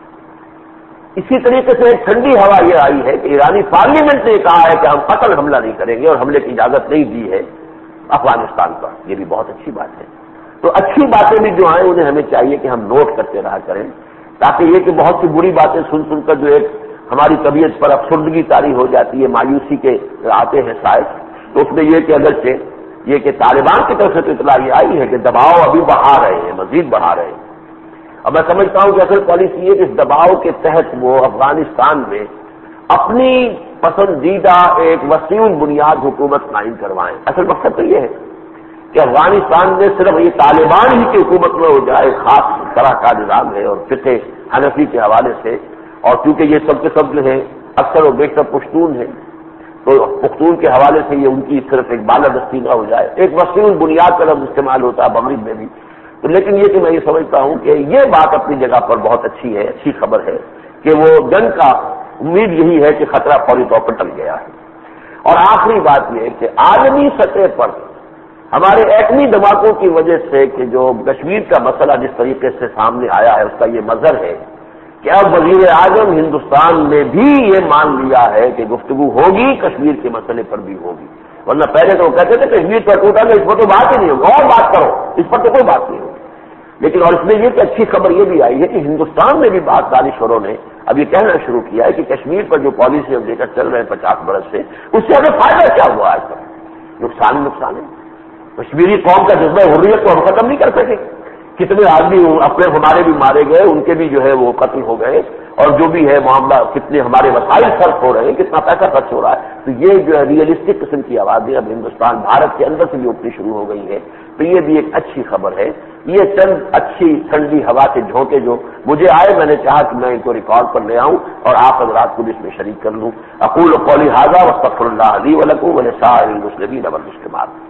A: اسی طریقے سے ایک ٹھنڈی ہوا یہ آئی ہے کہ ایرانی پارلیمنٹ نے کہا ہے کہ ہم قتل حملہ نہیں کریں گے اور حملے کی اجازت نہیں دی ہے افغانستان پر۔ یہ بھی بہت اچھی بات ہے۔ تو اچھی باتیں بھی جو ہیں انہیں ہمیں چاہیے کہ ہم نوٹ کرتے رہا کریں، تاکہ یہ کہ بہت سی بری باتیں سن سن کر جو ایک ہماری طبیعت پر افسردگی طاری ہو جاتی ہے، مایوسی کے آتے ہیں سائے، تو اس میں یہ کہ اگرچہ یہ کہ طالبان کی طرف سے تو اطلاع یہ آئی ہے کہ دباؤ ابھی بڑھا رہے ہیں، مزید بڑھا رہے ہیں۔ اب میں سمجھتا ہوں کہ اصل پالیسی یہ کہ اس دباؤ کے تحت وہ افغانستان میں اپنی پسندیدہ ایک وسیع بنیاد حکومت قائم کروائیں۔ اصل مقصد تو یہ ہے کہ افغانستان میں صرف یہ طالبان ہی کی حکومت میں ہو جائے، خاص طرح کا نظام ہے اور فقہ حنفی کے حوالے سے، اور کیونکہ یہ سب کے سب جو ہے اکثر و بیشتر پشتون ہیں، تو پختون کے حوالے سے یہ ان کی صرف ایک بالادستی نہ ہو جائے، ایک وسیع بنیاد کا لفظ استعمال ہوتا ہے مغرب میں بھی۔ تو لیکن یہ کہ میں یہ سمجھتا ہوں کہ یہ بات اپنی جگہ پر بہت اچھی ہے، اچھی خبر ہے کہ وہ جنگ کا امید یہی ہے کہ خطرہ فوری طور پر ٹل گیا ہے۔ اور آخری بات یہ ہے کہ عالمی سطح پر ہمارے ایٹمی دھماکوں کی وجہ سے کہ جو کشمیر کا مسئلہ جس طریقے سے سامنے آیا ہے، اس کا یہ مظہر ہے کہ اب وزیر اعظم ہندوستان نے بھی یہ مان لیا ہے کہ گفتگو ہوگی، کشمیر کے مسئلے پر بھی ہوگی، ورنہ پہلے تو وہ کہتے تھے کشمیر پر ٹوٹا گیا، اس پر تو بات ہی نہیں ہوگی، اور بات کرو، اس پر تو کوئی بات نہیں ہوگی۔ لیکن اور اس میں یہ کہ اچھی خبر یہ بھی آئی ہے کہ ہندوستان میں بھی بات دانشوروں نے اب یہ کہنا شروع کیا ہے کہ کشمیر پر جو پالیسی ہم لے کر چل رہے ہیں پچاس برس سے، اس سے ہمیں فائدہ کیا ہوا آج تک؟ نقصان ہی نقصان ہے۔ کشمیری قوم کا جذبہ حریت کو ہم ختم نہیں کر سکے، کتنے آدمی اپنے ہمارے بھی مارے گئے، ان کے بھی جو ہے وہ قتل ہو گئے، اور جو بھی ہے معاملہ کتنے ہمارے وسائل خرچ ہو رہے ہیں، کتنا پیسہ خرچ ہو رہا ہے۔ تو یہ جو ہے ریئلسٹک قسم کی آوازیں اب ہندوستان بھارت کے اندر سے بھی اٹھنی شروع ہو گئی ہے، تو یہ بھی ایک اچھی خبر ہے۔ یہ چند اچھی ٹھنڈی ہوا کے جھونکے جو مجھے آئے، میں نے چاہا کہ میں ان کو ریکارڈ پر لے آؤں اور آپ حضرات کو بھی اس میں شریک کر لوں۔ اقول قولی ھذا واستغفر اللہ لی ولکم ولسائر المسلمین والمسلمات۔